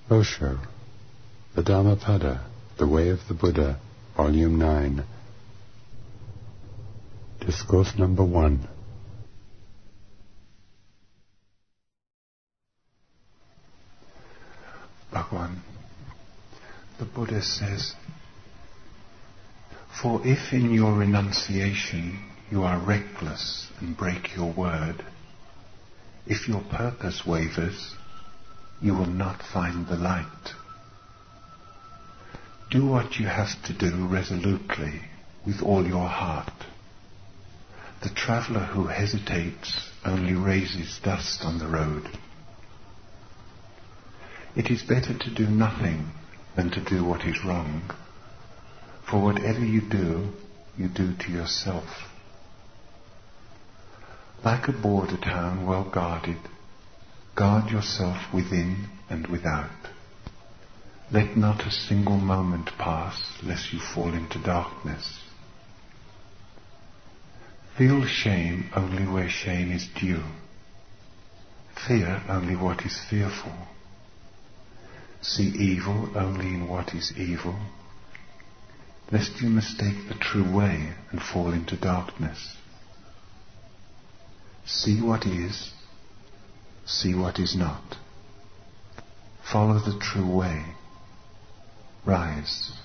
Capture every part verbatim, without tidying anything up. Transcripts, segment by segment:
Osho, the Dhammapada, The Way of the Buddha, Volume nine. Discourse number one. Bhagavan, the Buddha says, for if in your renunciation you are reckless and break your word, if your purpose wavers, you will not find the light. Do what you have to do resolutely, with all your heart. The traveller who hesitates only raises dust on the road. It is better to do nothing than to do what is wrong, for whatever you do, you do to yourself. Like a border town well guarded, guard yourself within and without. Let not a single moment pass lest you fall into darkness. Feel shame only where shame is due. Fear only what is fearful. See evil only in what is evil, lest you mistake the true way and fall into darkness. See what is, see what is not. Follow the true way. Rise.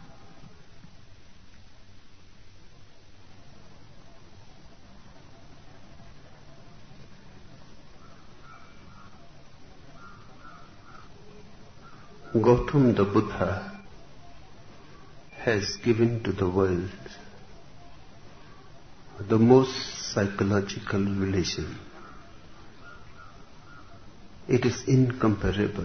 Gautam the Buddha has given to the world the most psychological relation. It is incomparable.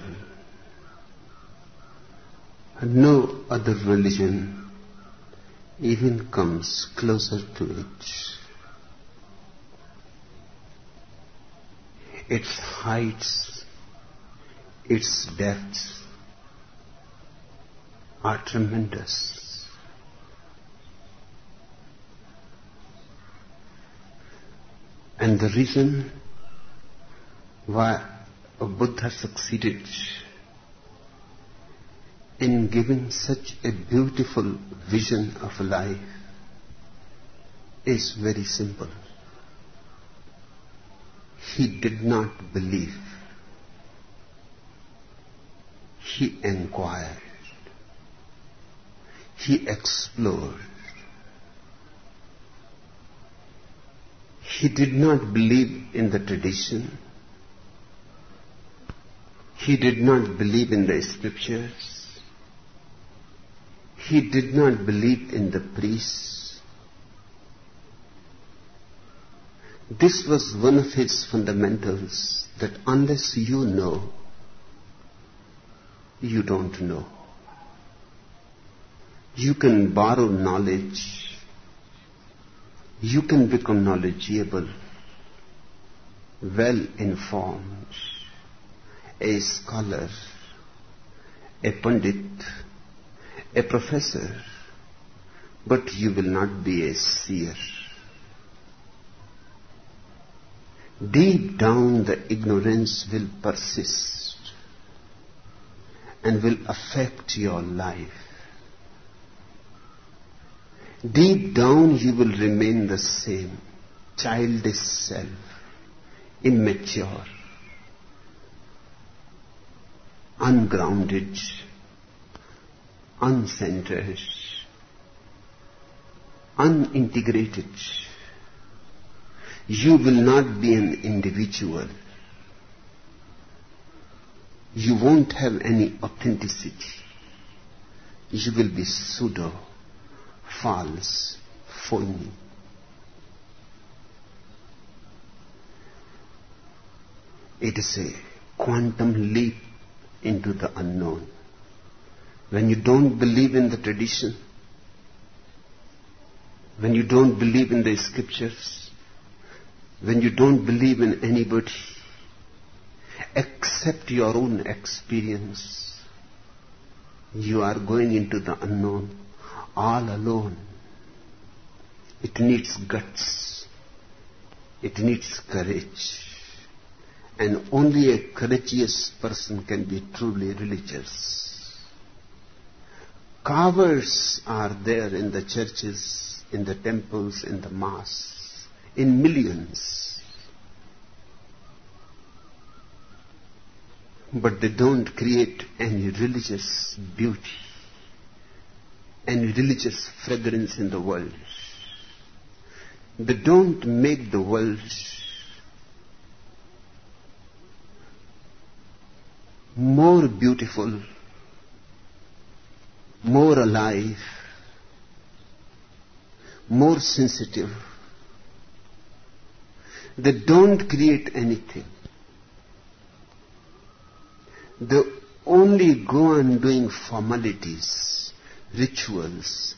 No other religion even comes closer to it. Its heights, its depths are tremendous. And the reason why a Buddha succeeded in giving such a beautiful vision of life is very simple. He did not believe. He inquired. He explored. He did not believe in the tradition. He did not believe in the scriptures. He did not believe in the priests. This was one of his fundamentals, that unless you know, you don't know. You can borrow knowledge. You can become knowledgeable, well informed, a scholar, a pandit, a professor, but you will not be a seer. Deep down the ignorance will persist and will affect your life. Deep down you will remain the same, childish self, immature, ungrounded, uncentered, unintegrated. You will not be an individual. You won't have any authenticity. You will be pseudo, false, phony. It is a quantum leap into the unknown. When you don't believe in the tradition, when you don't believe in the scriptures, when you don't believe in anybody except your own experience, you are going into the unknown all alone. It needs guts. It needs courage. And only a courageous person can be truly religious. Cowards are there in the churches, in the temples, in the mass, in millions. But they don't create any religious beauty, any religious fragrance in the world. They don't make the world more beautiful, more alive, more sensitive. They don't create anything. They only go on doing formalities, rituals.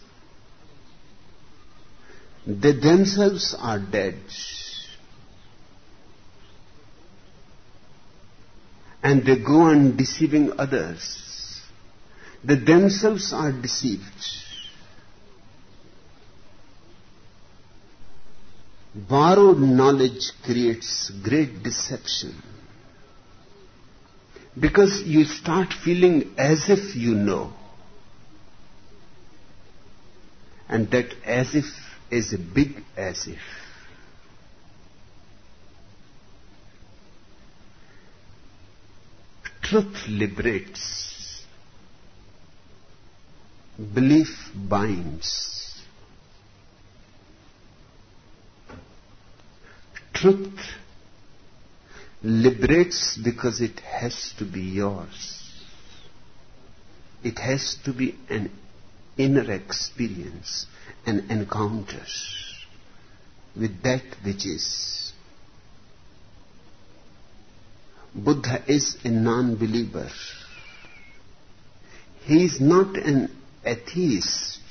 They themselves are dead. And they go on deceiving others. They themselves are deceived. Borrowed knowledge creates great deception. Because you start feeling as if you know. And that as if is a big as if. Truth liberates. Belief binds. Truth liberates because it has to be yours. It has to be an inner experience, an encounter with that which is. Buddha is a non-believer. He is not an atheist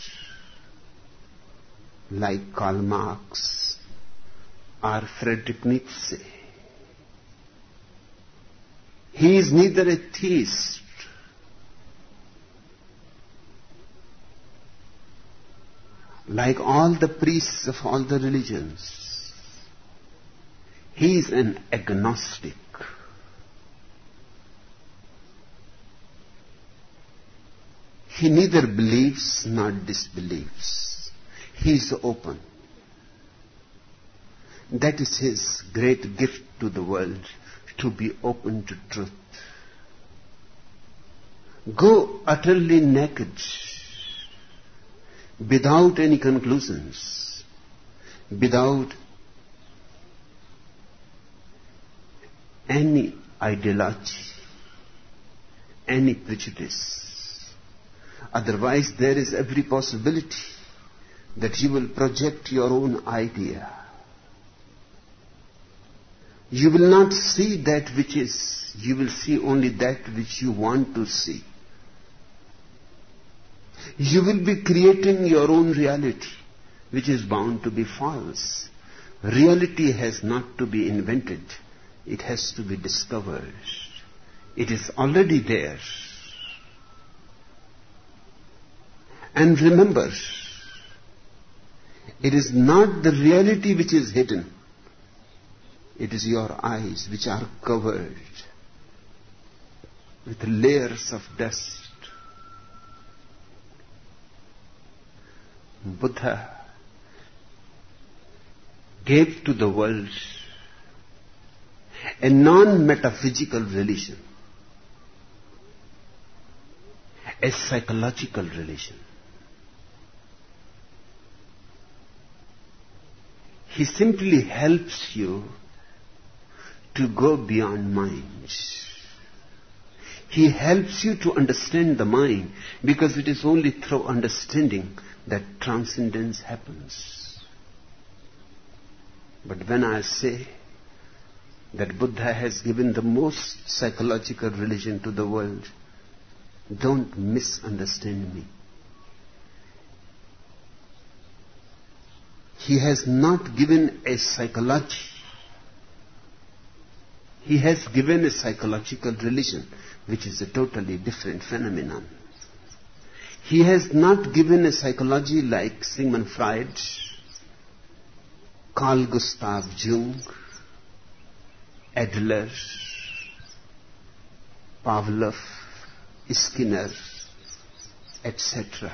like Karl Marx or Friedrich Nietzsche. He is neither a theist like all the priests of all the religions. He is an agnostic. He neither believes nor disbelieves. He is open. That is his great gift to the world, to be open to truth. Go utterly naked, without any conclusions, without any ideology, any prejudice. Otherwise, there is every possibility that you will project your own idea. You will not see that which is, you will see only that which you want to see. You will be creating your own reality, which is bound to be false. Reality has not to be invented. It has to be discovered. It is already there. And remember, it is not the reality which is hidden. It is your eyes which are covered with layers of dust. Buddha gave to the world a non-metaphysical religion, a psychological religion. He simply helps you to go beyond mind. He helps you to understand the mind, because it is only through understanding that transcendence happens. But when I say that Buddha has given the most psychological religion to the world, don't misunderstand me. He has not given a psychology. He has given a psychological religion, which is a totally different phenomenon. He has not given a psychology like Sigmund Freud, Carl Gustav Jung, Adler, Pavlov, Skinner, et cetera.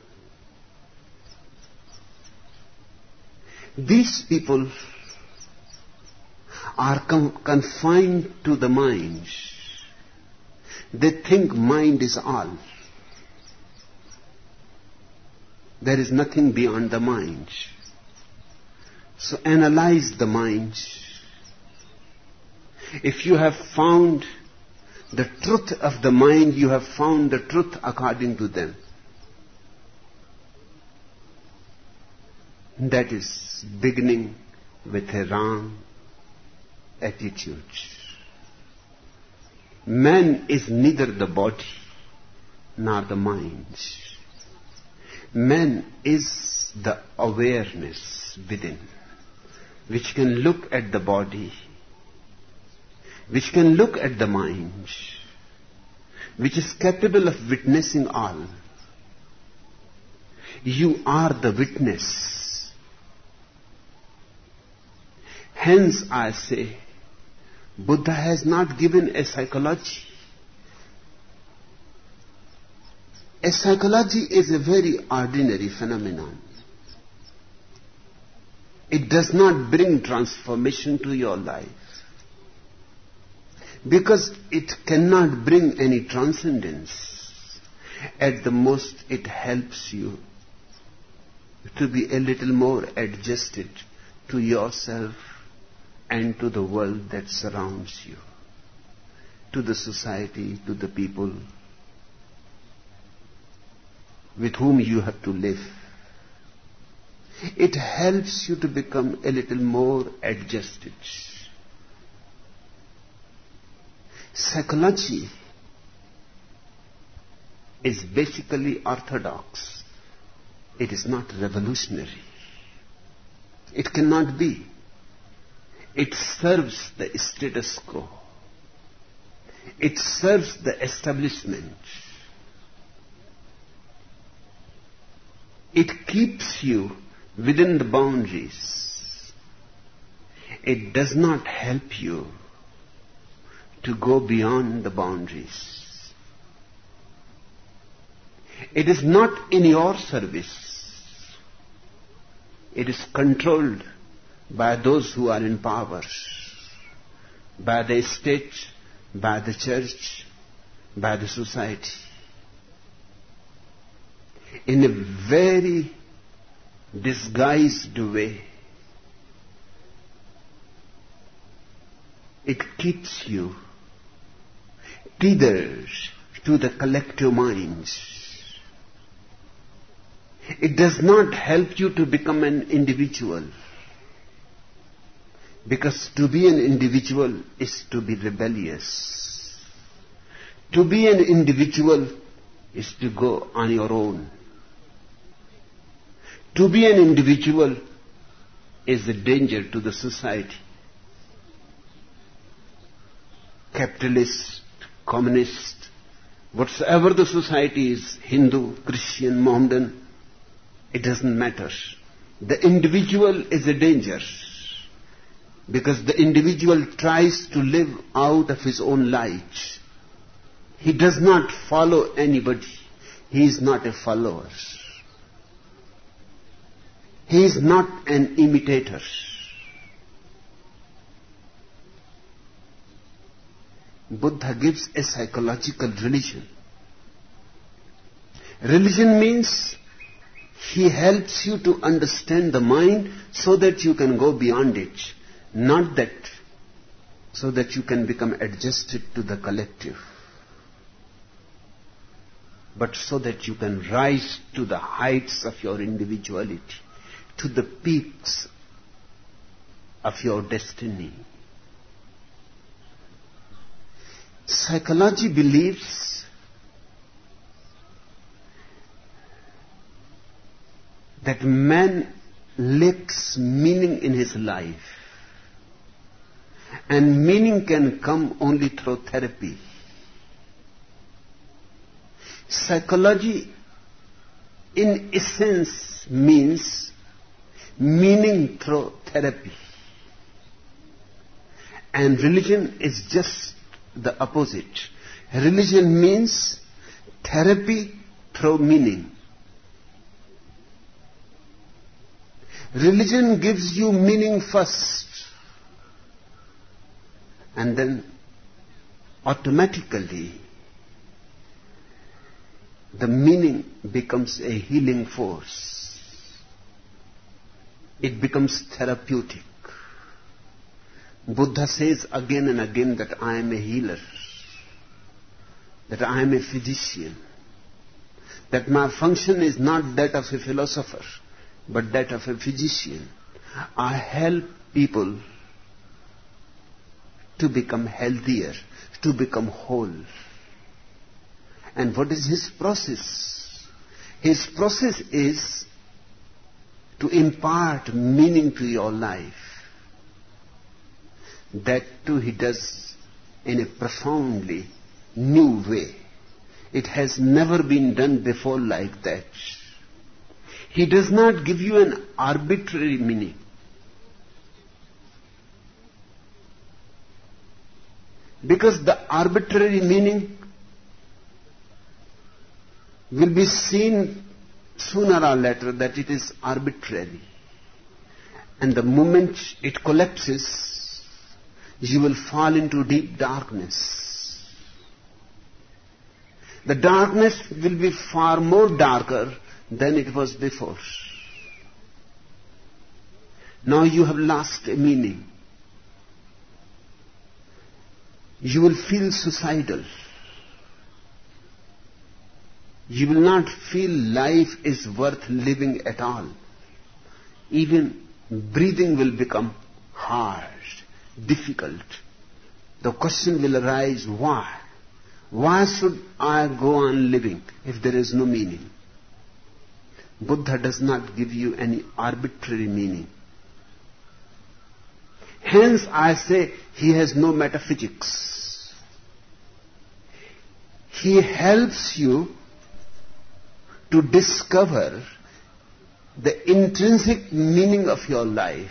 These people are com- confined to the mind. They think mind is all. There is nothing beyond the mind. So analyze the mind. If you have found the truth of the mind, you have found the truth according to them. That is beginning with a wrong attitude. Man is neither the body nor the mind. Man is the awareness within, which can look at the body, which can look at the mind, which is capable of witnessing all. You are the witness. Hence I say, Buddha has not given a psychology. A psychology is a very ordinary phenomenon. It does not bring transformation to your life, because it cannot bring any transcendence. At the most, it helps you to be a little more adjusted to yourself and to the world that surrounds you, to the society, to the people with whom you have to live. It helps you to become a little more adjusted. Psychology is basically orthodox. It is not revolutionary. It cannot be. It serves the status quo. It serves the establishment. It keeps you within the boundaries. It does not help you to go beyond the boundaries. It is not in your service. It is controlled by those who are in power, by the state, by the church, by the society. In a very disguised way, it keeps you tethered to the collective mind. It does not help you to become an individual, because to be an individual is to be rebellious. To be an individual is to go on your own. To be an individual is a danger to the society. Capitalist, communist, whatsoever the society is, Hindu, Christian, Mohammedan, it doesn't matter. The individual is a danger, because the individual tries to live out of his own light. He does not follow anybody. He is not a follower. He is not an imitator. Buddha gives a psychological religion. Religion means he helps you to understand the mind so that you can go beyond it. Not that so that you can become adjusted to the collective, but so that you can rise to the heights of your individuality, to the peaks of your destiny. Psychology believes that man lacks meaning in his life, and meaning can come only through therapy. Psychology, in essence, means meaning through therapy. And religion is just the opposite. Religion means therapy through meaning. Religion gives you meaning first, and then automatically the meaning becomes a healing force. It becomes therapeutic. Buddha says again and again that I am a healer, that I am a physician, that my function is not that of a philosopher, but that of a physician. I help people to become healthier, to become whole. And what is his process? His process is to impart meaning to your life. That too he does in a profoundly new way. It has never been done before like that. He does not give you an arbitrary meaning. Because the arbitrary meaning will be seen sooner or later that it is arbitrary. And the moment it collapses, you will fall into deep darkness. The darkness will be far more darker than it was before. Now you have lost a meaning. You will feel suicidal. You will not feel life is worth living at all. Even breathing will become hard, difficult. The question will arise, why? Why should I go on living if there is no meaning? Buddha does not give you any arbitrary meaning. Hence I say he has no metaphysics. He helps you to discover the intrinsic meaning of your life.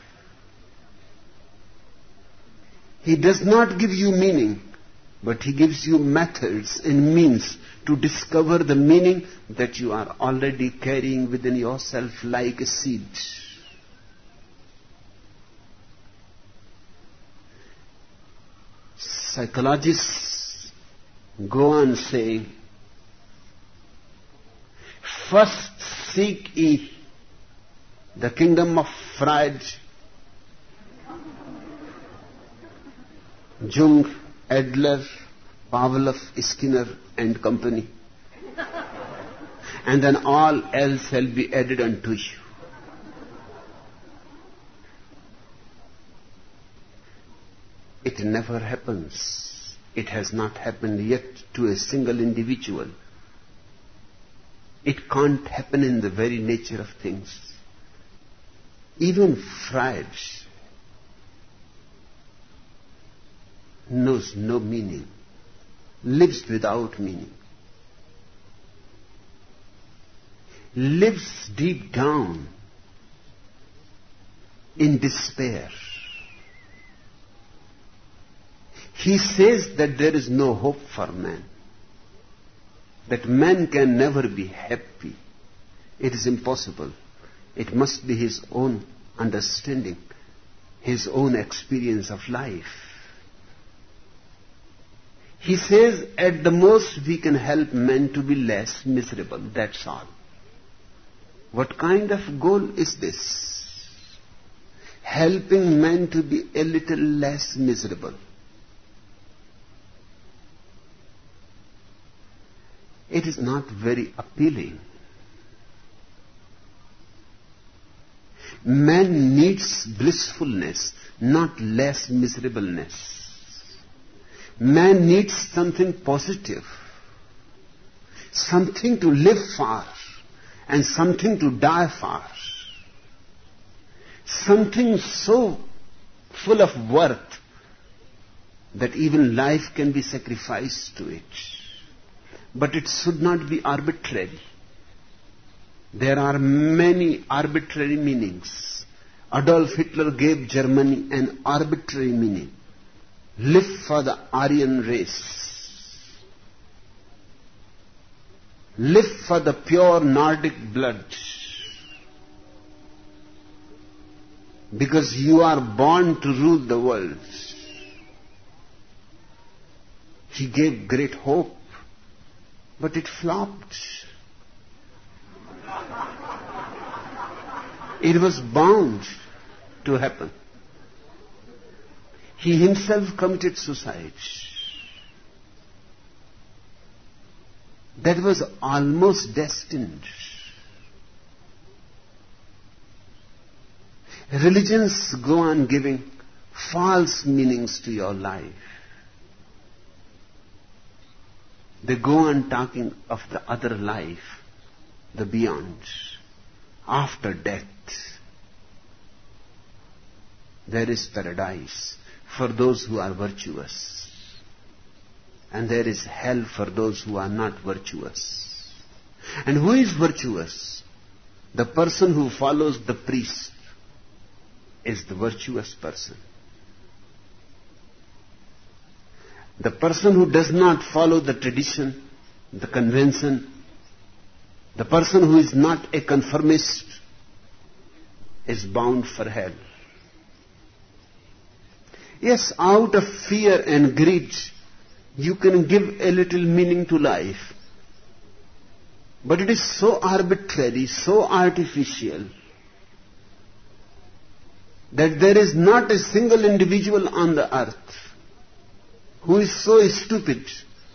He does not give you meaning, but he gives you methods and means to discover the meaning that you are already carrying within yourself like a seed. Psychologists go on saying, first seek ye the kingdom of Freud, Jung, Adler, Pavlov, Skinner and company, and then all else shall be added unto you. It never happens. It has not happened yet to a single individual. It can't happen in the very nature of things. Even Freud knows no meaning, lives without meaning, lives deep down in despair. He says that there is no hope for man, that man can never be happy. It is impossible. It must be his own understanding, his own experience of life. He says at the most we can help men to be less miserable, that's all. What kind of goal is this? Helping men to be a little less miserable. It is not very appealing. Man needs blissfulness, not less miserableness. Man needs something positive, something to live for and something to die for, something so full of worth that even life can be sacrificed to it. But it should not be arbitrary. There are many arbitrary meanings. Adolf Hitler gave Germany an arbitrary meaning. Live for the Aryan race. Live for the pure Nordic blood. Because you are born to rule the world. He gave great hope, but it flopped. It was bound to happen. He himself committed suicide. That was almost destined. Religions go on giving false meanings to your life. They go on talking of the other life, the beyond, after death. There is paradise for those who are virtuous, and there is hell for those who are not virtuous. And who is virtuous? The person who follows the priest is the virtuous person. The person who does not follow the tradition, the convention, the person who is not a conformist is bound for hell. Yes, out of fear and greed, you can give a little meaning to life. But it is so arbitrary, so artificial, that there is not a single individual on the earth who is so stupid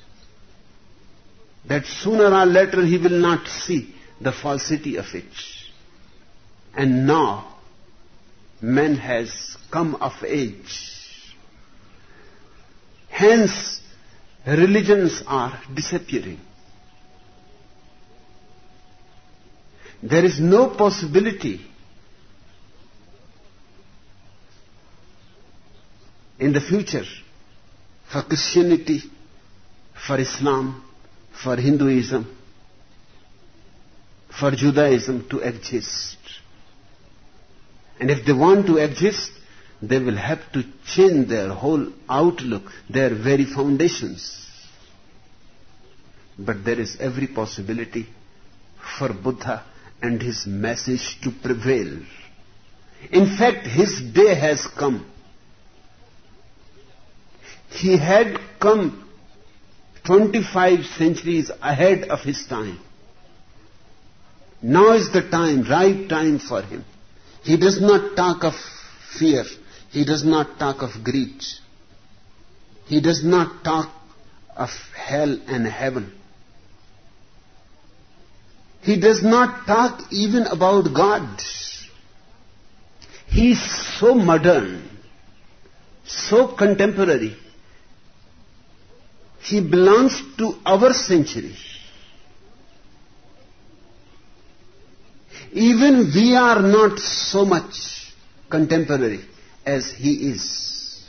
that sooner or later he will not see the falsity of it. And now, man has come of age. Hence, religions are disappearing. There is no possibility in the future for Christianity, for Islam, for Hinduism, for Judaism to exist. And if they want to exist, they will have to change their whole outlook, their very foundations. But there is every possibility for Buddha and his message to prevail. In fact, his day has come. He had come twenty-five centuries ahead of his time. Now is the time, right time for him. He does not talk of fear. He does not talk of greed. He does not talk of hell and heaven. He does not talk even about God. He is so modern, so contemporary. He belongs to our century. Even we are not so much contemporary as he is.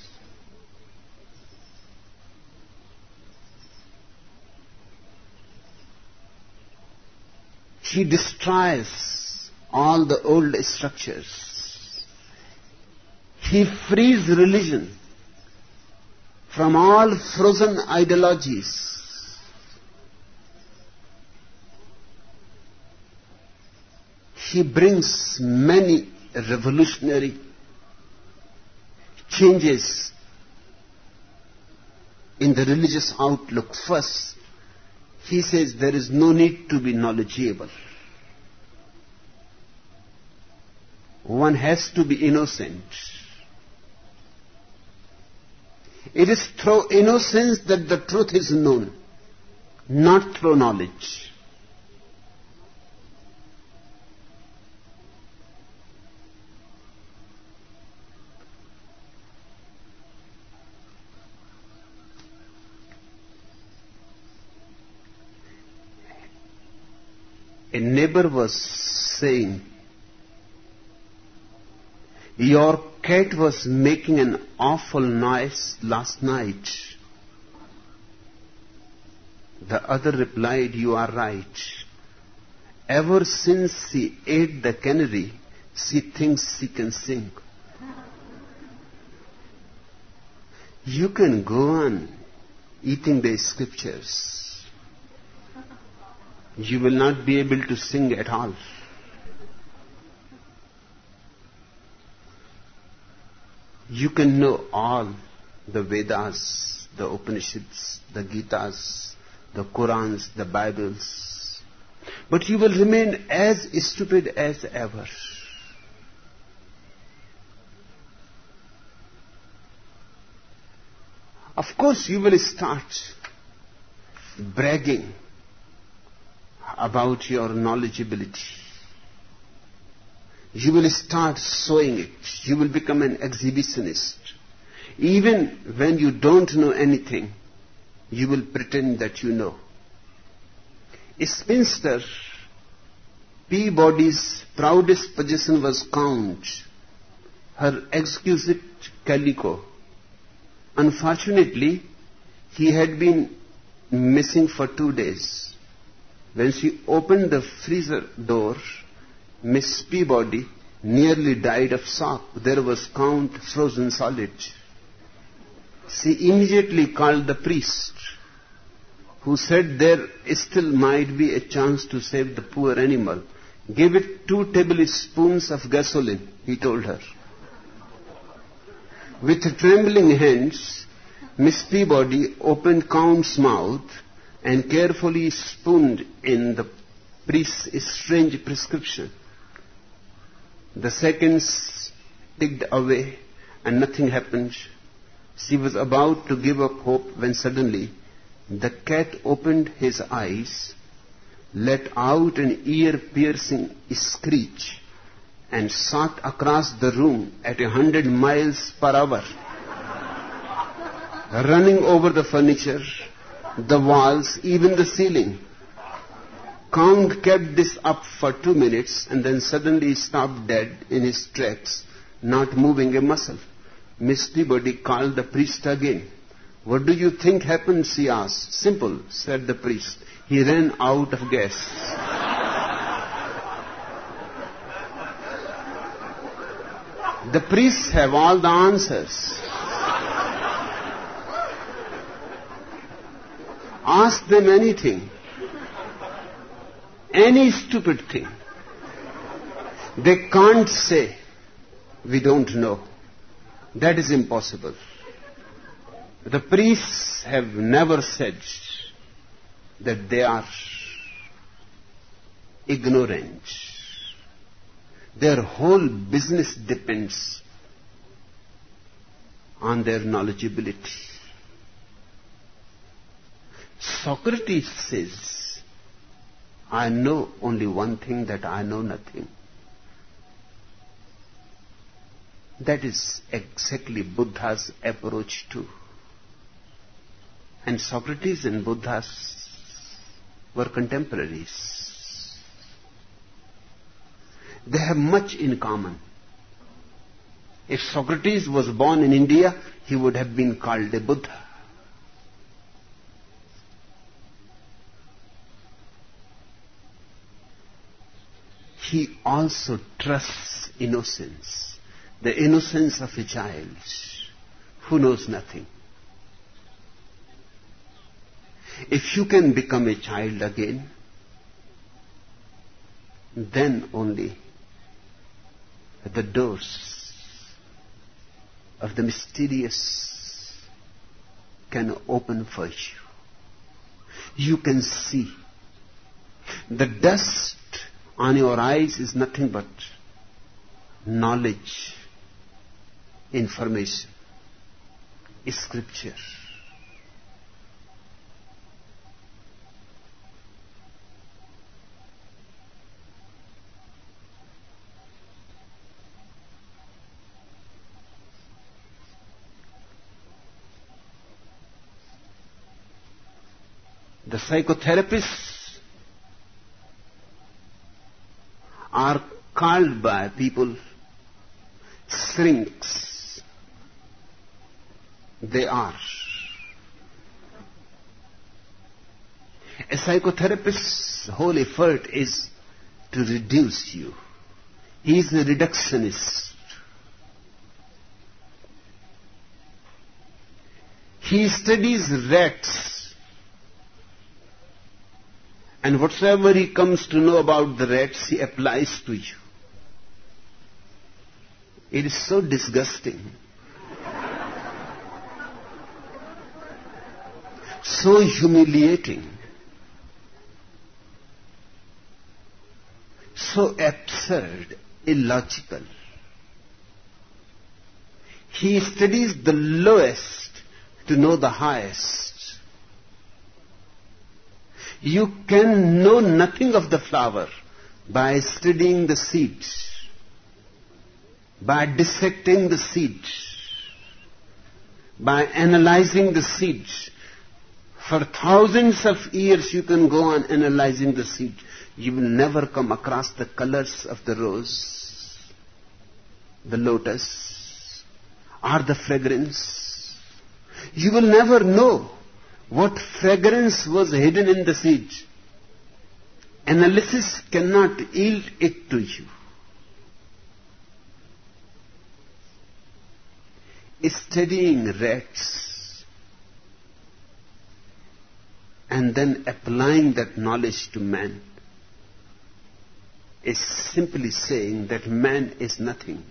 He destroys all the old structures. He frees religion from all frozen ideologies. He brings many revolutionary changes in the religious outlook. First, he says there is no need to be knowledgeable. One has to be innocent. It is through innocence that the truth is known, not through knowledge. A neighbor was saying, "Your cat was making an awful noise last night." The other replied, "You are right. Ever since she ate the canary, she thinks she can sing." You can go on eating the scriptures. you will not be able to sing at all. You can know all the Vedas, the Upanishads, the Gitas, the Qurans, the Bibles, but you will remain as stupid as ever. Of course, you will start bragging about your knowledgeability. You will start showing it. You will become an exhibitionist. Even when you don't know anything, you will pretend that you know. A spinster, Peabody's proudest possession was count, her exquisite calico. Unfortunately, he had been missing for two days. When she opened the freezer door, Miss Peabody nearly died of shock. There was Count frozen solid. She immediately called the priest, who said there still might be a chance to save the poor animal. Give it two tablespoons of gasoline, he told her. With trembling hands, Miss Peabody opened Count's mouth and carefully spooned in the priest's strange prescription. The seconds ticked away and nothing happened. She was about to give up hope when suddenly the cat opened his eyes, let out an ear-piercing screech, and shot across the room at a hundred miles per hour, running over the furniture, the walls, even the ceiling. Count kept this up for two minutes and then suddenly stopped dead in his tracks, not moving a muscle. Miss Peabody called the priest again. What do you think happened, she asked. Simple, said the priest. He ran out of gas. The priests have all the answers. Ask them anything. Any stupid thing. They can't say, we don't know. That is impossible. The priests have never said that they are ignorant. Their whole business depends on their knowledgeability. Socrates says, I know only one thing, that I know nothing. That is exactly Buddha's approach too. And Socrates and Buddha were contemporaries. They have much in common. If Socrates was born in India, he would have been called a Buddha. He also trusts innocence, the innocence of a child who knows nothing. If you can become a child again, then only the doors of the mysterious can open for you. You can see. The dust on your eyes is nothing but knowledge, information, scripture. The psychotherapists are called by people shrinks. They are. A psychotherapist's whole effort is to reduce you. He is a reductionist. He studies rats And whatsoever he comes to know about the rats, he applies to you. It is so disgusting. So humiliating. So absurd, illogical. He studies the lowest to know the highest. You can know nothing of the flower by studying the seeds, by dissecting the seeds, by analyzing the seeds. For thousands of years you can go on analyzing the seed. You will never come across the colors of the rose, the lotus, or the fragrance. You will never know what fragrance was hidden in the seed. Analysis cannot yield it to you. Studying rats and then applying that knowledge to man is simply saying that man is nothing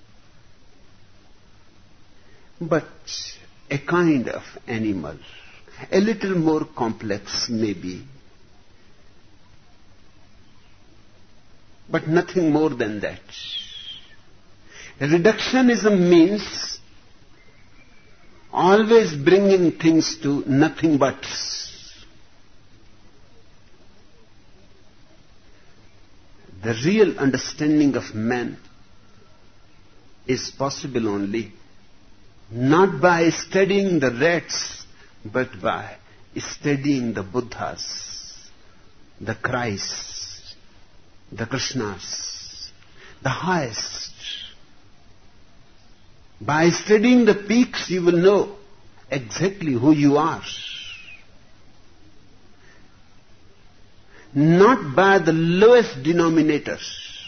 but a kind of animal, a little more complex maybe, but nothing more than that. Reductionism means always bringing things to nothing but. The real understanding of man is possible only not by studying the rats, but by studying the Buddhas, the Christs, the Krishnas, the highest. By studying the peaks, you will know exactly who you are. Not by the lowest denominators,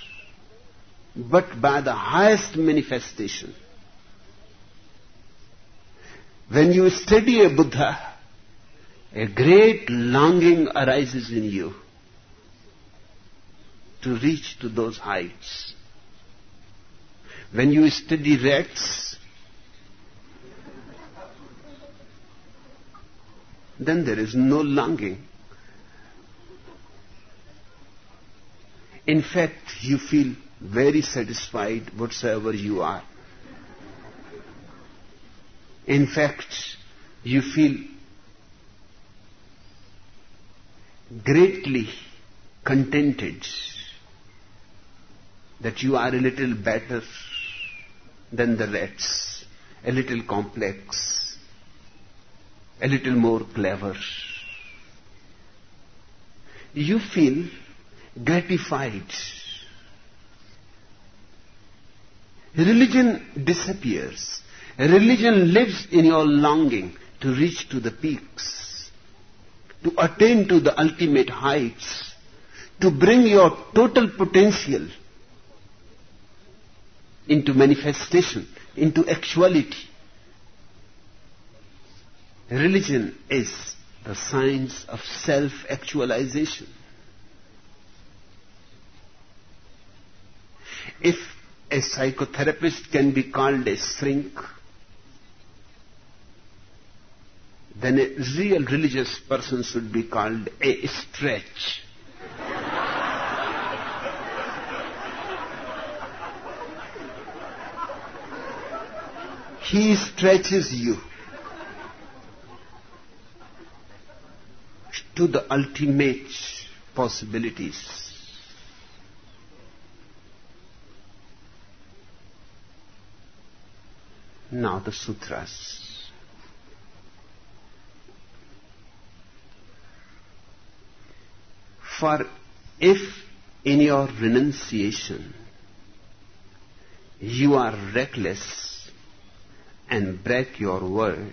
but by the highest manifestation. When you study a Buddha, a great longing arises in you to reach to those heights. When you study rats, then there is no longing. In fact, you feel very satisfied whatsoever you are. In fact, you feel greatly contented that you are a little better than the rats, a little complex, a little more clever. You feel gratified. Religion disappears. Religion lives in your longing to reach to the peaks, to attain to the ultimate heights, to bring your total potential into manifestation, into actuality. Religion is the science of self-actualization. If a psychotherapist can be called a shrink, then a real religious person should be called a stretch. He stretches you to the ultimate possibilities. Now the sutras. For if in your renunciation you are reckless and break your word,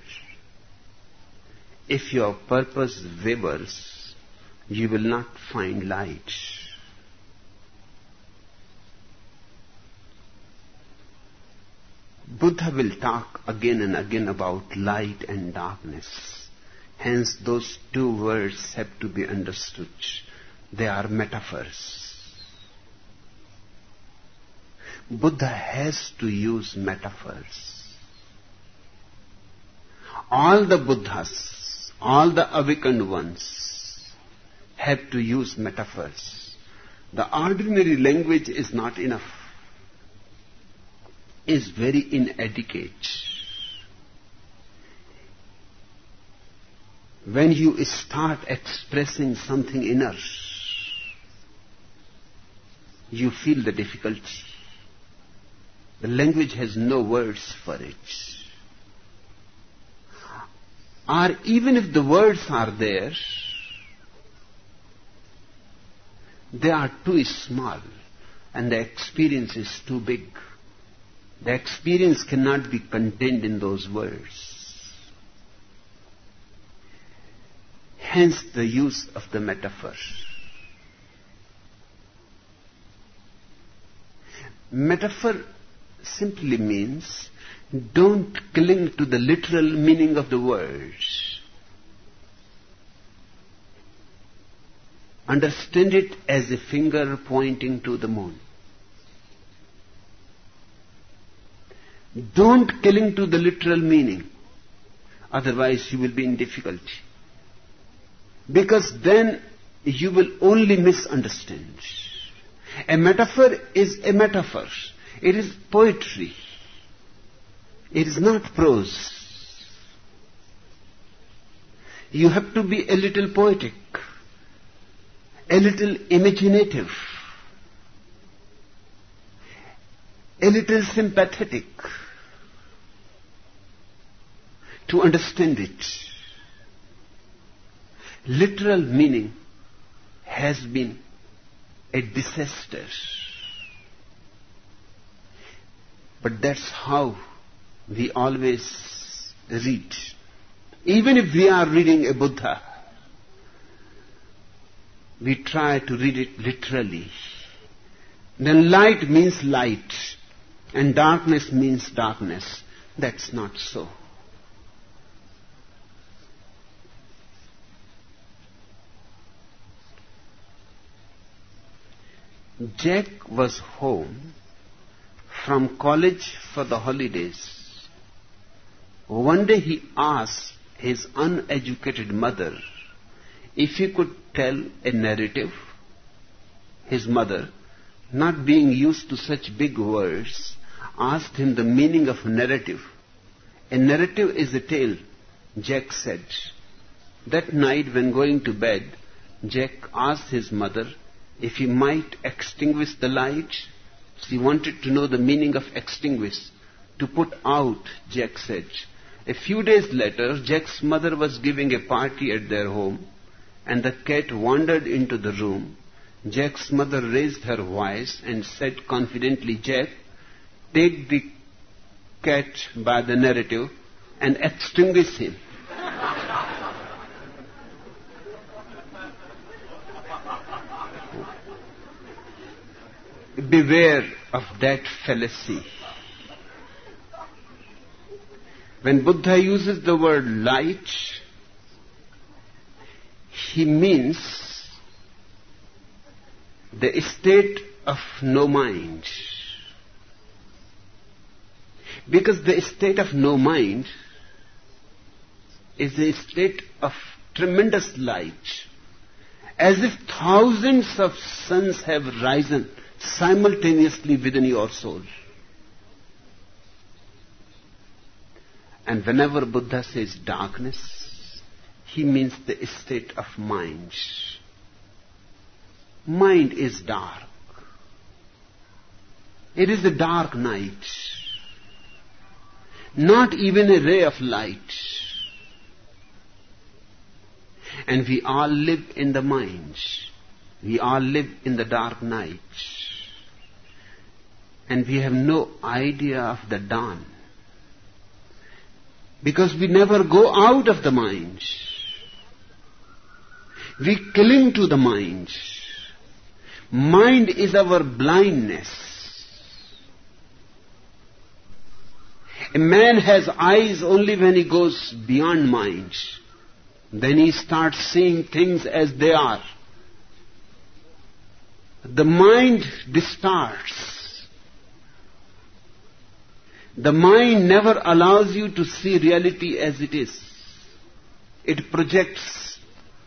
if your purpose wavers, you will not find light. Buddha will talk again and again about light and darkness. Hence those two words have to be understood. They are metaphors. Buddha has to use metaphors. All the Buddhas, all the awakened ones have to use metaphors. The ordinary language is not enough, is very inadequate. When you start expressing something inner, you feel the difficulty. The language has no words for it. Or even if the words are there, they are too small and the experience is too big. The experience cannot be contained in those words. Hence the use of the metaphor. Metaphor simply means don't cling to the literal meaning of the words. Understand it as a finger pointing to the moon. Don't cling to the literal meaning, otherwise you will be in difficulty. Because then you will only misunderstand. A metaphor is a metaphor. It is poetry. It is not prose. You have to be a little poetic, a little imaginative, a little sympathetic to understand it. Literal meaning has been a disaster. But that's how we always read. Even if we are reading a Buddha, we try to read it literally. Then light means light, and darkness means darkness. That's not so. Jack was home from college for the holidays. One day he asked his uneducated mother if he could tell a narrative. His mother, not being used to such big words, asked him the meaning of narrative. A narrative is a tale, Jack said. That night when going to bed, Jack asked his mother if he might extinguish the light. She wanted to know the meaning of extinguish. To put out, Jack said. A few days later, Jack's mother was giving a party at their home, and the cat wandered into the room. Jack's mother raised her voice and said confidently, Jack, take the cat by the narrative and extinguish him. Beware of that fallacy. When Buddha uses the word light, he means the state of no mind. Because the state of no mind is a state of tremendous light, as if thousands of suns have risen simultaneously within your soul. And whenever Buddha says darkness, he means the state of mind. Mind is dark. It is a dark night. Not even a ray of light. And we all live in the mind. We all live in the dark night. And we have no idea of the dawn. Because we never go out of the mind. We cling to the mind. Mind is our blindness. A man has eyes only when he goes beyond mind. Then he starts seeing things as they are. the mind distorts. The mind never allows you to see reality as it is. It projects.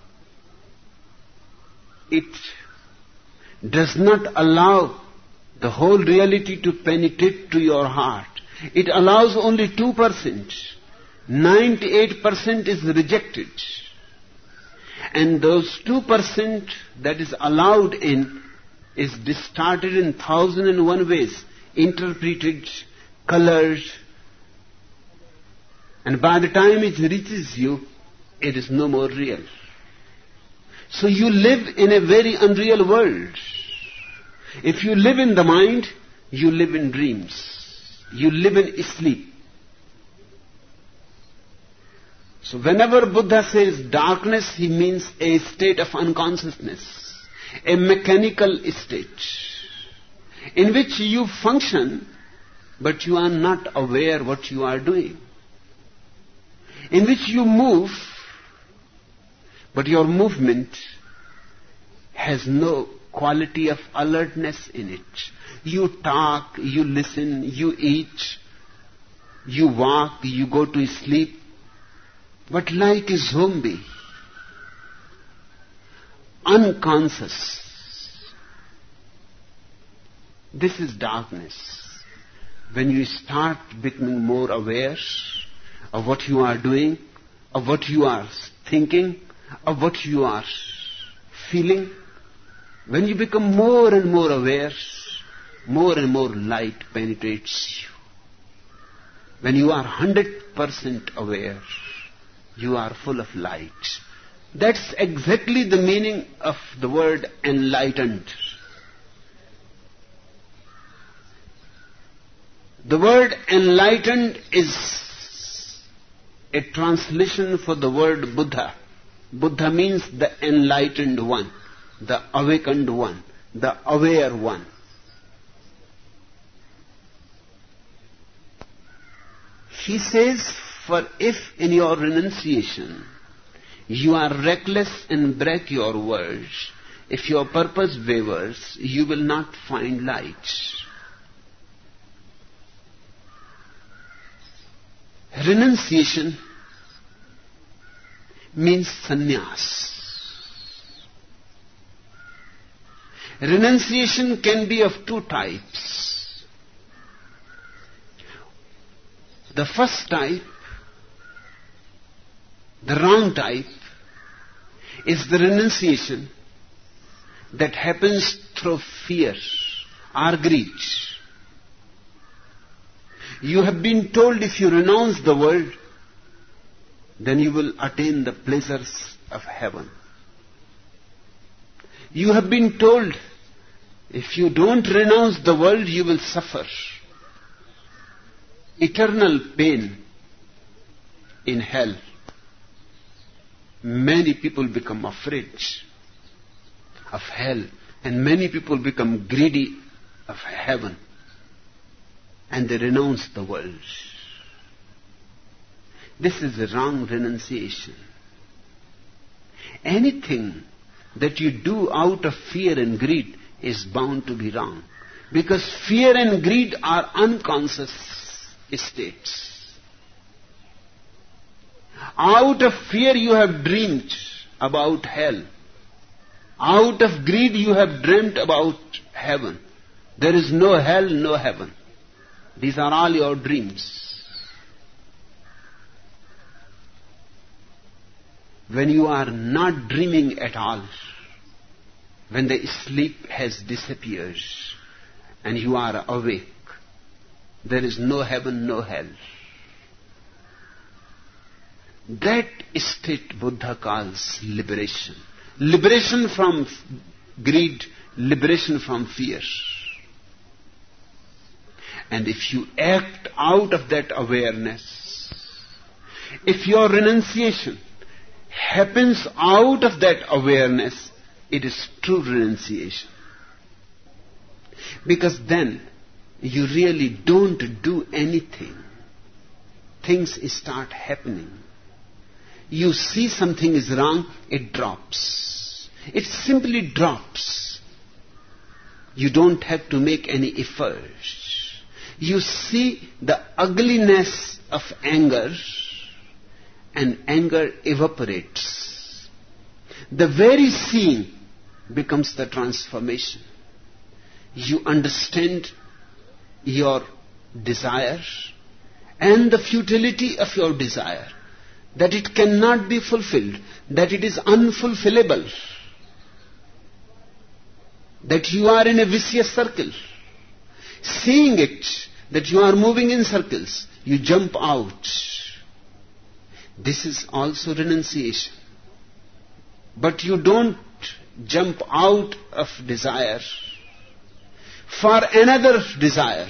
It does not allow the whole reality to penetrate to your heart. It allows only two percent. ninety-eight percent is rejected. And those two percent that is allowed in is distorted in thousand and one ways, interpreted, colored, and by the time it reaches you, it is no more real. So you live in a very unreal world. If you live in the mind, you live in dreams. You live in sleep. So whenever Buddha says darkness, he means a state of unconsciousness, a mechanical state, in which you function, but you are not aware what you are doing. In which you move, but your movement has no quality of alertness in it. You talk, you listen, you eat, you walk, you go to sleep, but like a zombie, unconscious. This is darkness. When you start becoming more aware of what you are doing, of what you are thinking, of what you are feeling, when you become more and more aware, more and more light penetrates you. When you are one hundred percent aware, you are full of light. That's exactly the meaning of the word enlightened. The word enlightened is a translation for the word Buddha. Buddha means the enlightened one, the awakened one, the aware one. He says, for if in your renunciation you are reckless and break your words, if your purpose wavers, you will not find light. Renunciation means sannyas. Renunciation can be of two types. The first type, the wrong type, is the renunciation that happens through fear or greed. You have been told if you renounce the world, then you will attain the pleasures of heaven. You have been told if you don't renounce the world, you will suffer eternal pain in hell. Many people become afraid of hell, and many people become greedy of heaven, and they renounce the world. This is a wrong renunciation. Anything that you do out of fear and greed is bound to be wrong, because fear and greed are unconscious states. Out of fear you have dreamed about hell. Out of greed you have dreamt about heaven. There is no hell, no heaven. These are all your dreams. When you are not dreaming at all, when the sleep has disappeared and you are awake, there is no heaven, no hell. That state Buddha calls liberation. Liberation from greed, liberation from fear. And if you act out of that awareness, if your renunciation happens out of that awareness, it is true renunciation. Because then you really don't do anything. Things start happening. You see something is wrong, it drops. It simply drops. You don't have to make any effort. You see the ugliness of anger, and anger evaporates. The very seeing becomes the transformation. You understand your desire and the futility of your desire, that it cannot be fulfilled, that it is unfulfillable, that you are in a vicious circle. Seeing it, that you are moving in circles, you jump out. This is also renunciation. But you don't jump out of desire for another desire,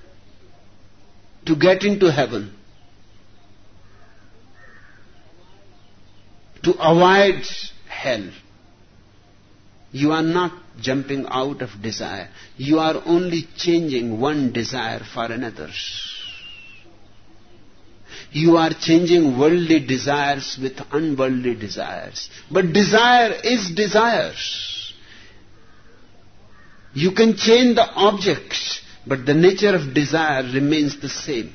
to get into heaven, to avoid hell. You are not jumping out of desire. You are only changing one desire for another. You are changing worldly desires with unworldly desires. But desire is desire. You can change the object, but the nature of desire remains the same.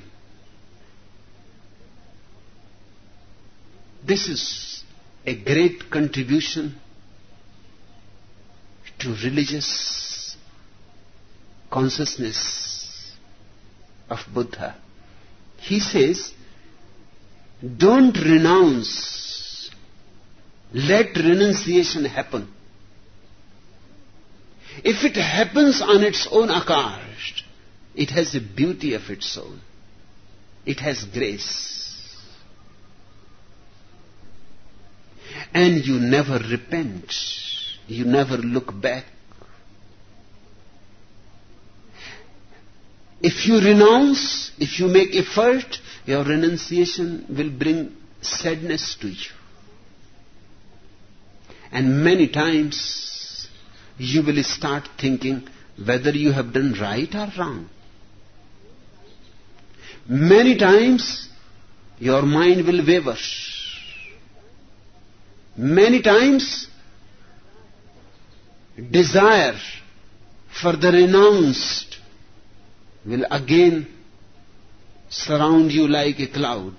This is a great contribution to religious consciousness of Buddha. He says, don't renounce. Let renunciation happen. If it happens on its own account, it has a beauty of its own. It has grace. And you never repent. You never look back. If you renounce, if you make effort, your renunciation will bring sadness to you. And many times you will start thinking whether you have done right or wrong. Many times your mind will waver. Many times desire for the renounced will again surround you like a cloud.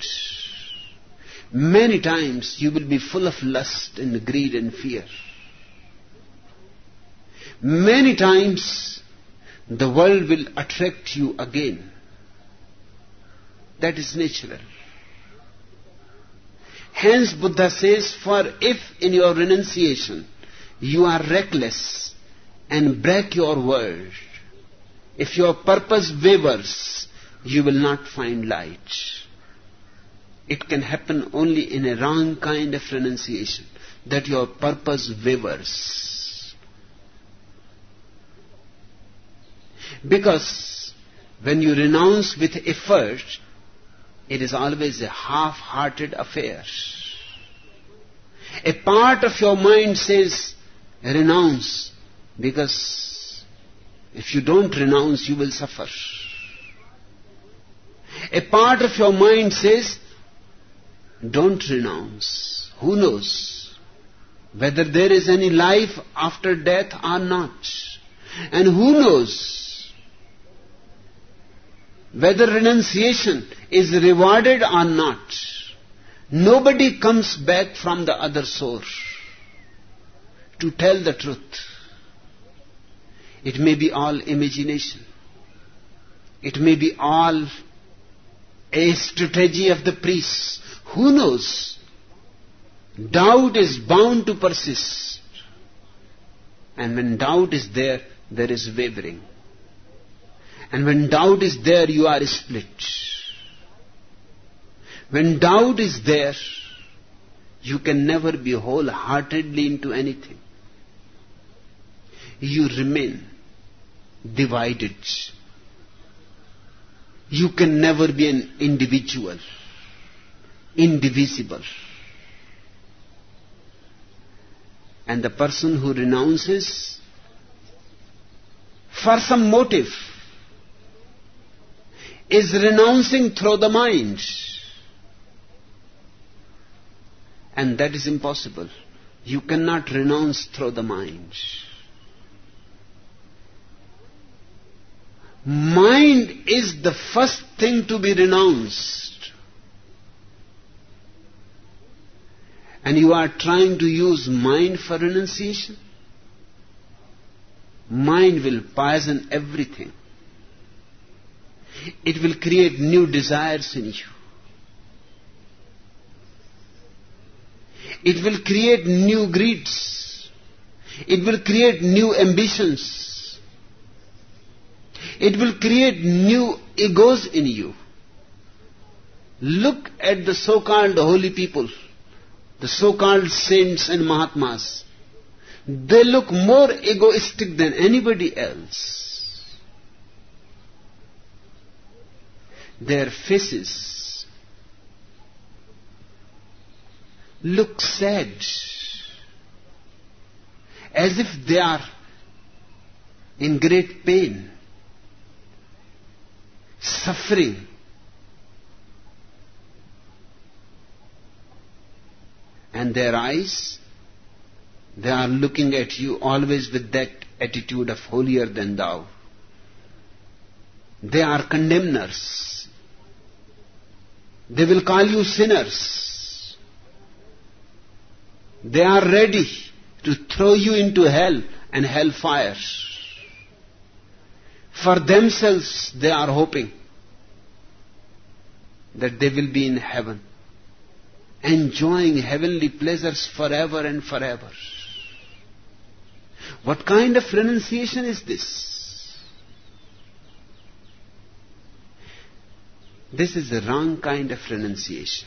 Many times you will be full of lust and greed and fear. Many times the world will attract you again. That is natural. Hence Buddha says, for if in your renunciation you are reckless and break your word, if your purpose wavers, you will not find light. It can happen only in a wrong kind of renunciation, that your purpose wavers. Because when you renounce with effort, it is always a half-hearted affair. A part of your mind says, renounce, because if you don't renounce, you will suffer. A part of your mind says, don't renounce. Who knows whether there is any life after death or not? And who knows whether renunciation is rewarded or not? Nobody comes back from the other source to tell the truth. It may be all imagination. It may be all a strategy of the priests. Who knows? Doubt is bound to persist. And when doubt is there, there is wavering. And when doubt is there, you are split. When doubt is there, you can never be wholeheartedly into anything. You remain divided. You can never be an individual, indivisible. And the person who renounces for some motive is renouncing through the mind. And that is impossible. You cannot renounce through the mind. Mind is the first thing to be renounced. And you are trying to use mind for renunciation? Mind will poison everything. It will create new desires in you. It will create new greeds. It will create new ambitions. It will create new egos in you. Look at the so-called holy people, the so-called saints and Mahatmas. They look more egoistic than anybody else. Their faces look sad, as if they are in great pain, suffering. And their eyes, they are looking at you always with that attitude of holier than thou. They are condemners. They will call you sinners. They are ready to throw you into hell and hellfire. For themselves, they are hoping that they will be in heaven, enjoying heavenly pleasures forever and forever. What kind of renunciation is this? This is the wrong kind of renunciation.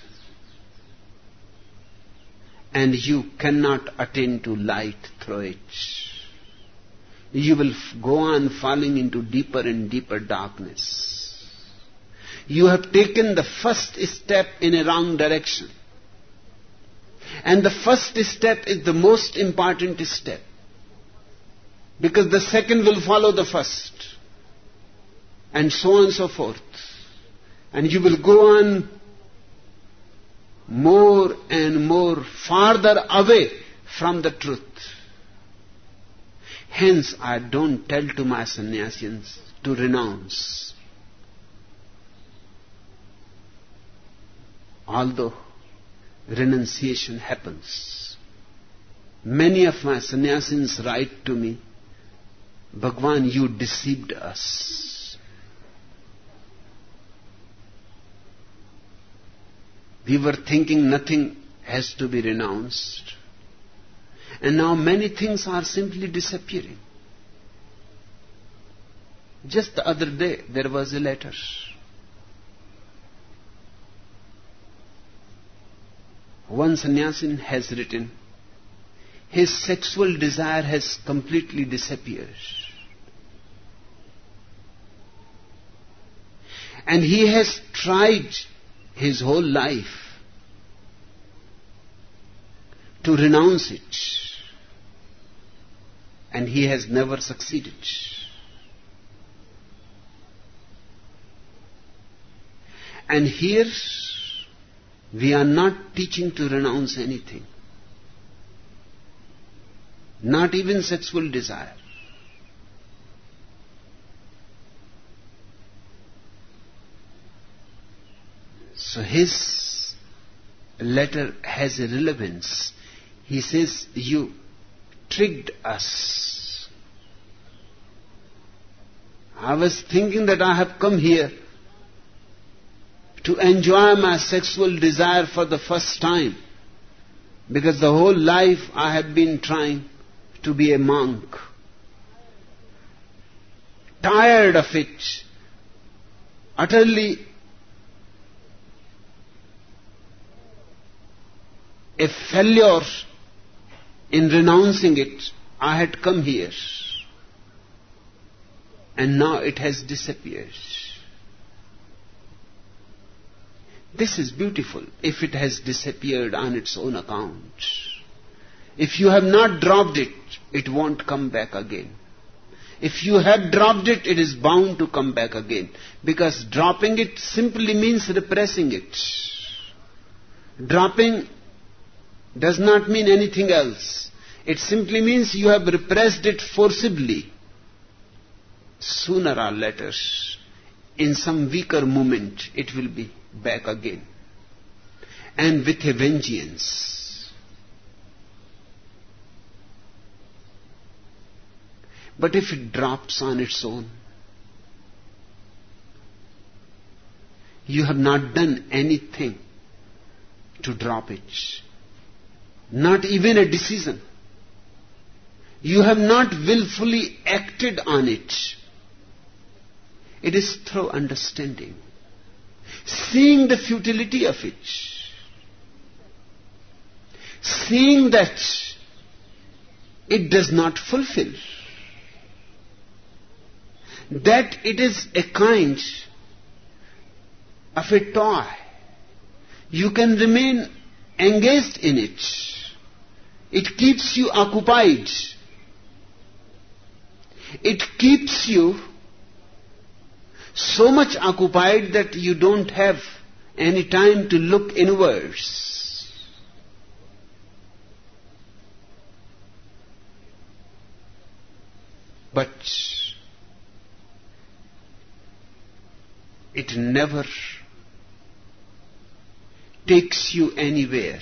And you cannot attain to light through it. You will go on falling into deeper and deeper darkness. You have taken the first step in a wrong direction. And the first step is the most important step. Because the second will follow the first. And so on and so forth. And you will go on more and more farther away from the truth. Hence, I don't tell to my sannyasins to renounce. Although renunciation happens. Many of my sannyasins write to me, Bhagwan, you deceived us. We were thinking nothing has to be renounced. And now many things are simply disappearing. Just the other day, there was a letter. One sannyasin has written, his sexual desire has completely disappeared. And he has tried his whole life to renounce it. And he has never succeeded. And here, we are not teaching to renounce anything. Not even sexual desire. So his letter has a relevance. He says, you tricked us. I was thinking that I have come here to enjoy my sexual desire for the first time, because the whole life I have been trying to be a monk. Tired of it, utterly a failure in renouncing it, I had come here. And now it has disappeared. This is beautiful if it has disappeared on its own account. If you have not dropped it, it won't come back again. If you have dropped it, it is bound to come back again. Because dropping it simply means repressing it. Dropping does not mean anything else. It simply means you have repressed it forcibly. sooner or later, in some weaker moment, it will be back again. And with a vengeance. But if it drops on its own, you have not done anything to drop it. Not even a decision. You have not willfully acted on it. It is through understanding, seeing the futility of it, seeing that it does not fulfill, that it is a kind of a toy. You can remain engaged in it. It keeps you occupied. It keeps you so much occupied that you don't have any time to look inwards. But it never takes you anywhere.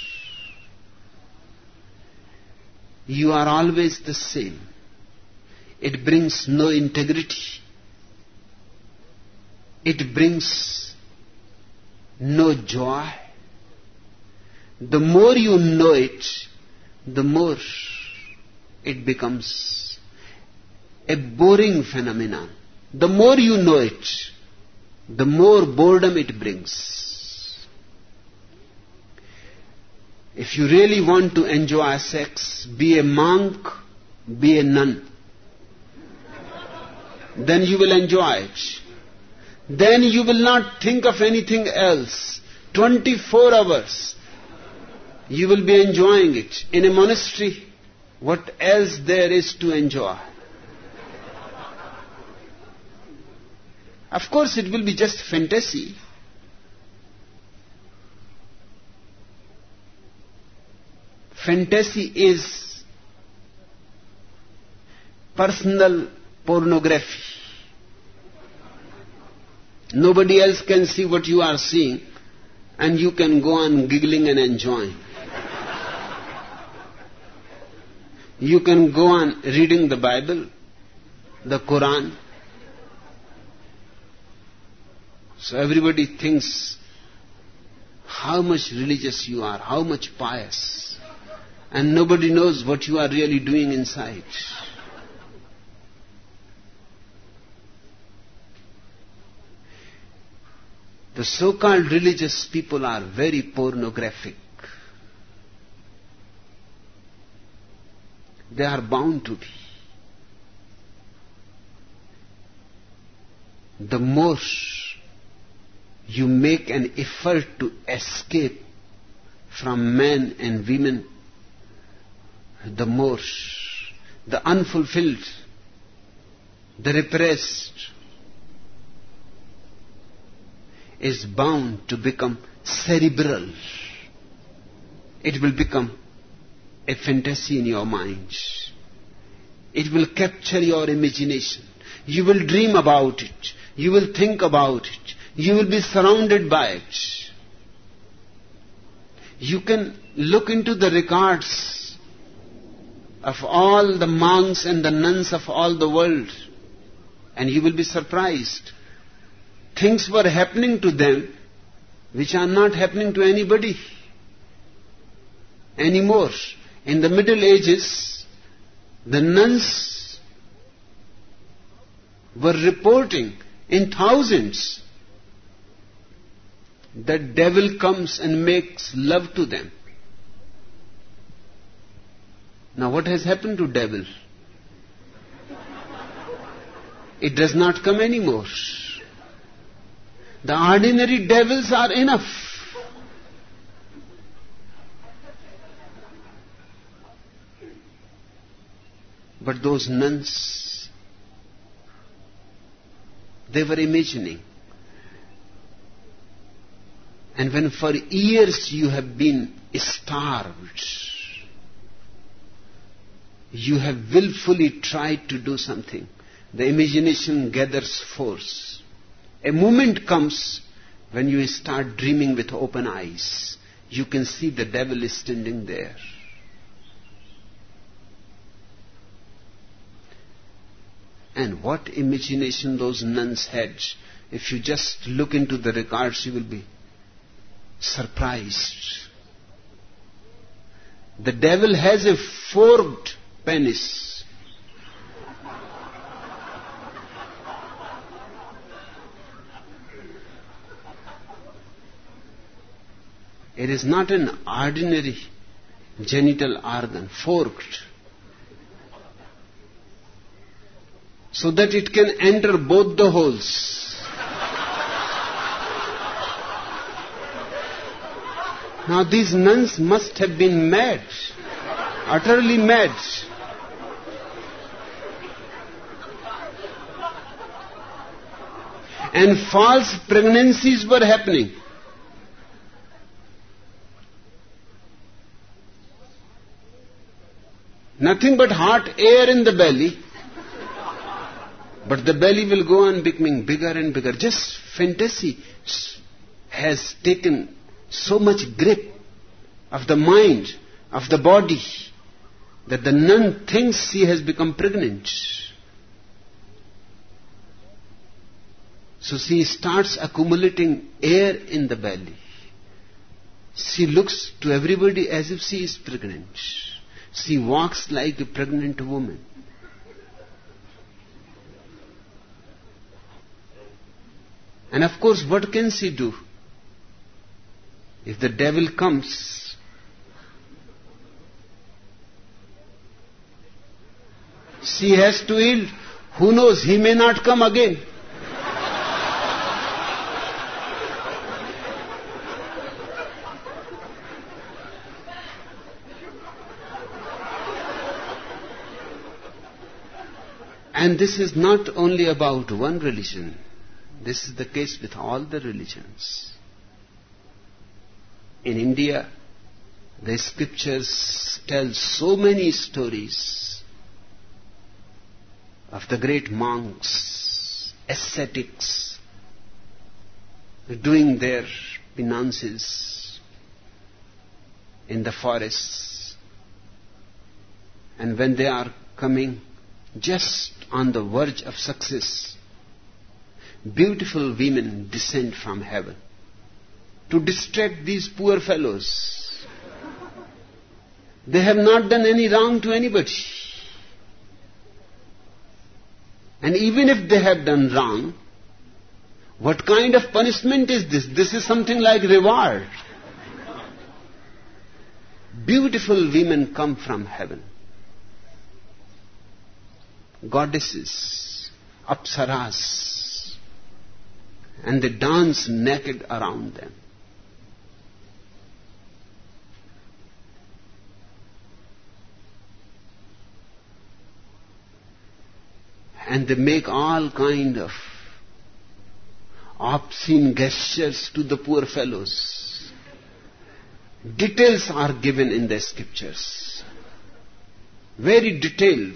You are always the same. It brings no integrity. It brings no joy. The more you know it, the more it becomes a boring phenomenon. The more you know it, the more boredom it brings. If you really want to enjoy sex, be a monk, be a nun. Then you will enjoy it. Then you will not think of anything else. twenty-four hours. You will be enjoying it. In a monastery, what else there is to enjoy? Of course, it will be just fantasy. Fantasy is personal pornography. Nobody else can see what you are seeing, and you can go on giggling and enjoying. You can go on reading the Bible, the Quran. So everybody thinks how much religious you are, how much pious. And nobody knows what you are really doing inside. The so-called religious people are very pornographic. They are bound to be. The more you make an effort to escape from men and women, the more the unfulfilled, the repressed is bound to become cerebral. It will become a fantasy in your mind. It will capture your imagination. You will dream about it. You will think about it. You will be surrounded by it. You can look into the records of all the monks and the nuns of all the world, and you will be surprised. Things were happening to them which are not happening to anybody anymore. In the Middle Ages, the nuns were reporting in thousands that devil comes and makes love to them. Now what has happened to devil? It does not come anymore. The ordinary devils are enough. But those nuns, they were imagining. And when for years you have been starved, you have willfully tried to do something, the imagination gathers force. A moment comes when you start dreaming with open eyes. You can see the devil is standing there. And what imagination those nuns had. If you just look into the records, you will be surprised. The devil has a forked penis. It is not an ordinary genital organ, forked, so that it can enter both the holes. Now these nuns must have been mad, utterly mad. And false pregnancies were happening. Nothing but hot air in the belly. But the belly will go on becoming bigger and bigger. Just fantasy has taken so much grip of the mind, of the body, that the nun thinks she has become pregnant. So she starts accumulating air in the belly. She looks to everybody as if she is pregnant. She walks like a pregnant woman. And of course, what can she do? If the devil comes, she has to yield. Who knows, he may not come again. And this is not only about one religion. This is the case with all the religions. In India, the scriptures tell so many stories of the great monks, ascetics, doing their penances in the forests. And when they are coming just on the verge of success, beautiful women descend from heaven to distract these poor fellows. They have not done any wrong to anybody. And even if they have done wrong, what kind of punishment is this? This is something like reward. Beautiful women come from heaven. Goddesses, apsaras, and they dance naked around them. And they make all kind of obscene gestures to the poor fellows. Details are given in the scriptures. Very detailed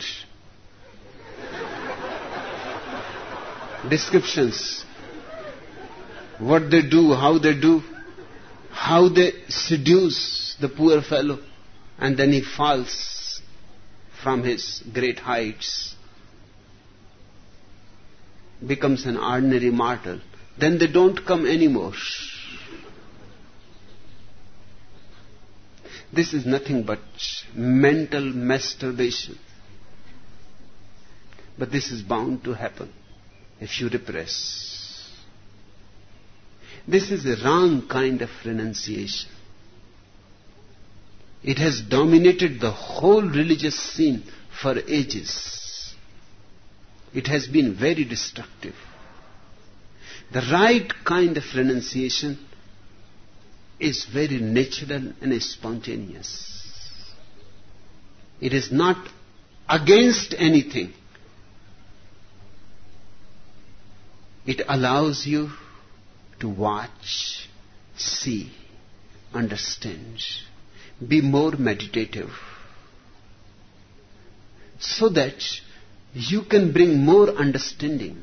descriptions. What they do, how they do, how they seduce the poor fellow, and then he falls from his great heights, becomes an ordinary mortal. Then they don't come anymore. This is nothing but mental masturbation. But this is bound to happen if you repress. This is a wrong kind of renunciation. It has dominated the whole religious scene for ages. It has been very destructive. The right kind of renunciation is very natural and spontaneous. It is not against anything. It allows you to watch, see, understand, be more meditative, so that you can bring more understanding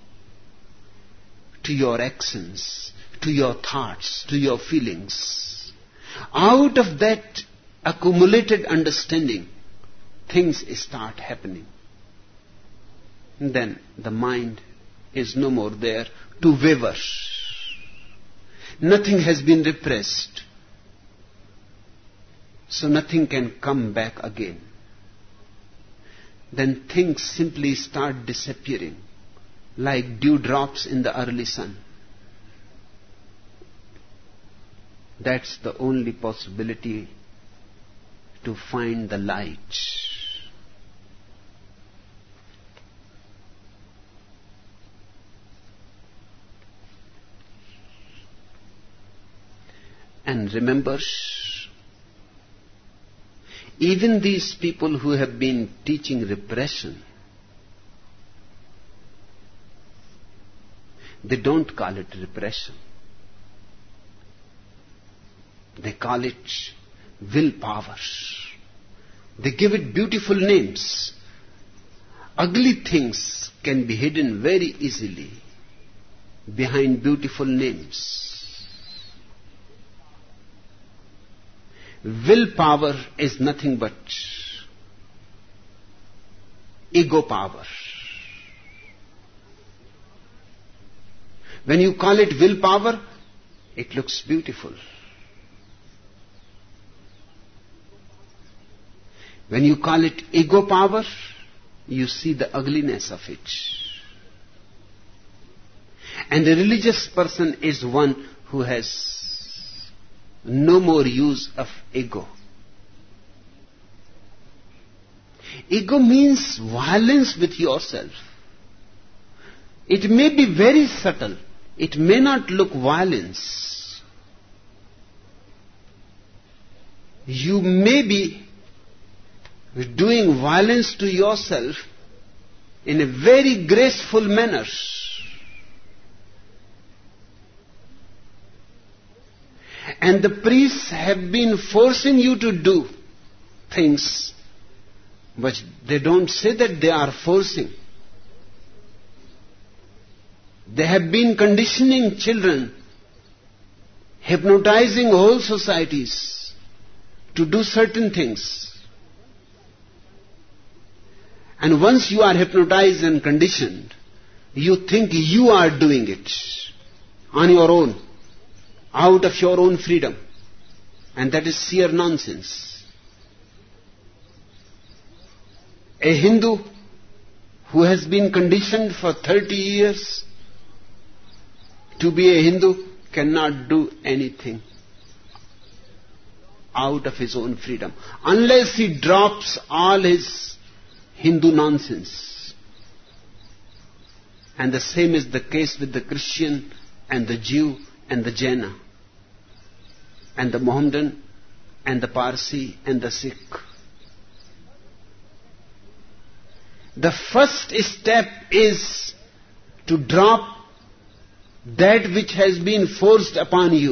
to your actions, to your thoughts, to your feelings. Out of that accumulated understanding, things start happening. And then the mind is no more there to waver. Nothing has been repressed, so nothing can come back again. Then things simply start disappearing like dewdrops in the early sun. That's the only possibility to find the light. And remember, even these people who have been teaching repression, they don't call it repression. They call it willpower. They give it beautiful names. Ugly things can be hidden very easily behind beautiful names. Willpower is nothing but ego power. When you call it willpower, it looks beautiful. When you call it ego power, you see the ugliness of it. And a religious person is one who has no more use of ego. Ego means violence with yourself. It may be very subtle. It may not look violence. You may be doing violence to yourself in a very graceful manner. And the priests have been forcing you to do things, but they don't say that they are forcing. They have been conditioning children, hypnotizing whole societies to do certain things. And once you are hypnotized and conditioned, you think you are doing it on your own, out of your own freedom. And that is sheer nonsense. A Hindu who has been conditioned for thirty years to be a Hindu cannot do anything out of his own freedom unless he drops all his Hindu nonsense. And the same is the case with the Christian and the Jew and the Jaina and the Mohammedan and the Parsi and the Sikh. The first step is to drop that which has been forced upon you.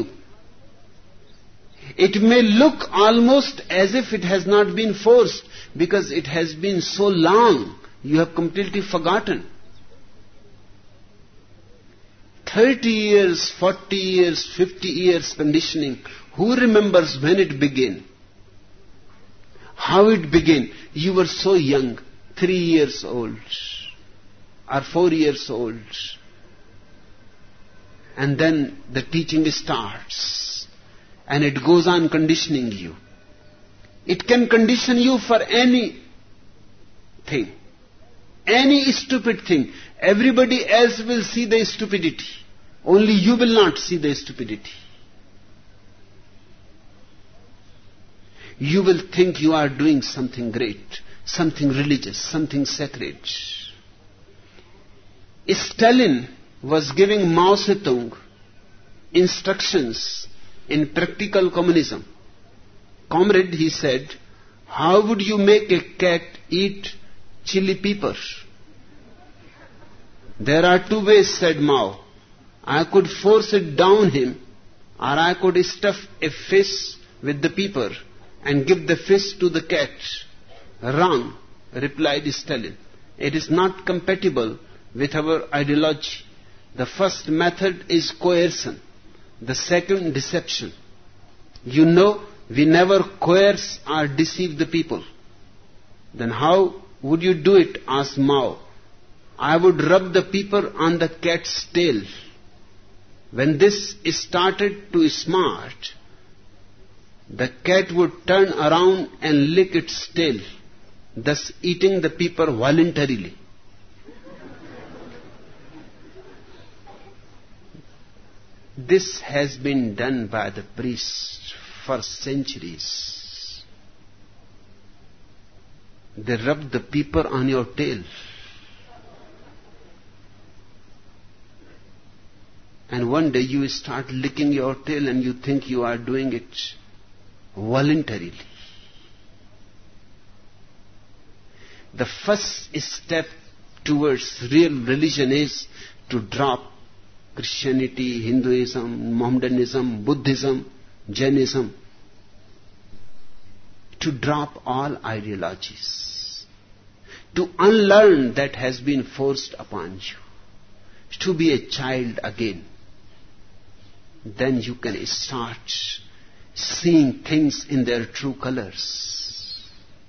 It may look almost as if it has not been forced because it has been so long, you have completely forgotten. thirty years, forty years, fifty years conditioning. Who remembers when it began? How it began? You were so young, three years old or four years old. And then the teaching starts and it goes on conditioning you. It can condition you for any thing, any stupid thing. Everybody else will see the stupidity. Only you will not see the stupidity. You will think you are doing something great, something religious, something sacred. Stalin was giving Mao Zedong instructions in practical communism. Comrade, he said, how would you make a cat eat chili pepper? There are two ways, said Mao. I could force it down him, or I could stuff a fish with the pepper and give the fish to the cat. Wrong, replied Stalin. It is not compatible with our ideology. The first method is coercion. The second, deception. You know, we never coerce or deceive the people. Then how would you do it? Asked Mao. I would rub the people on the cat's tail. When this started to smart, the cat would turn around and lick its tail, thus eating the people voluntarily. This has been done by the priests for centuries. They rub the people on your tail. And one day you start licking your tail and you think you are doing it voluntarily. The first step towards real religion is to drop Christianity, Hinduism, Mohammedanism, Buddhism, Jainism. To drop all ideologies. To unlearn that has been forced upon you. To be a child again. Then you can start seeing things in their true colors.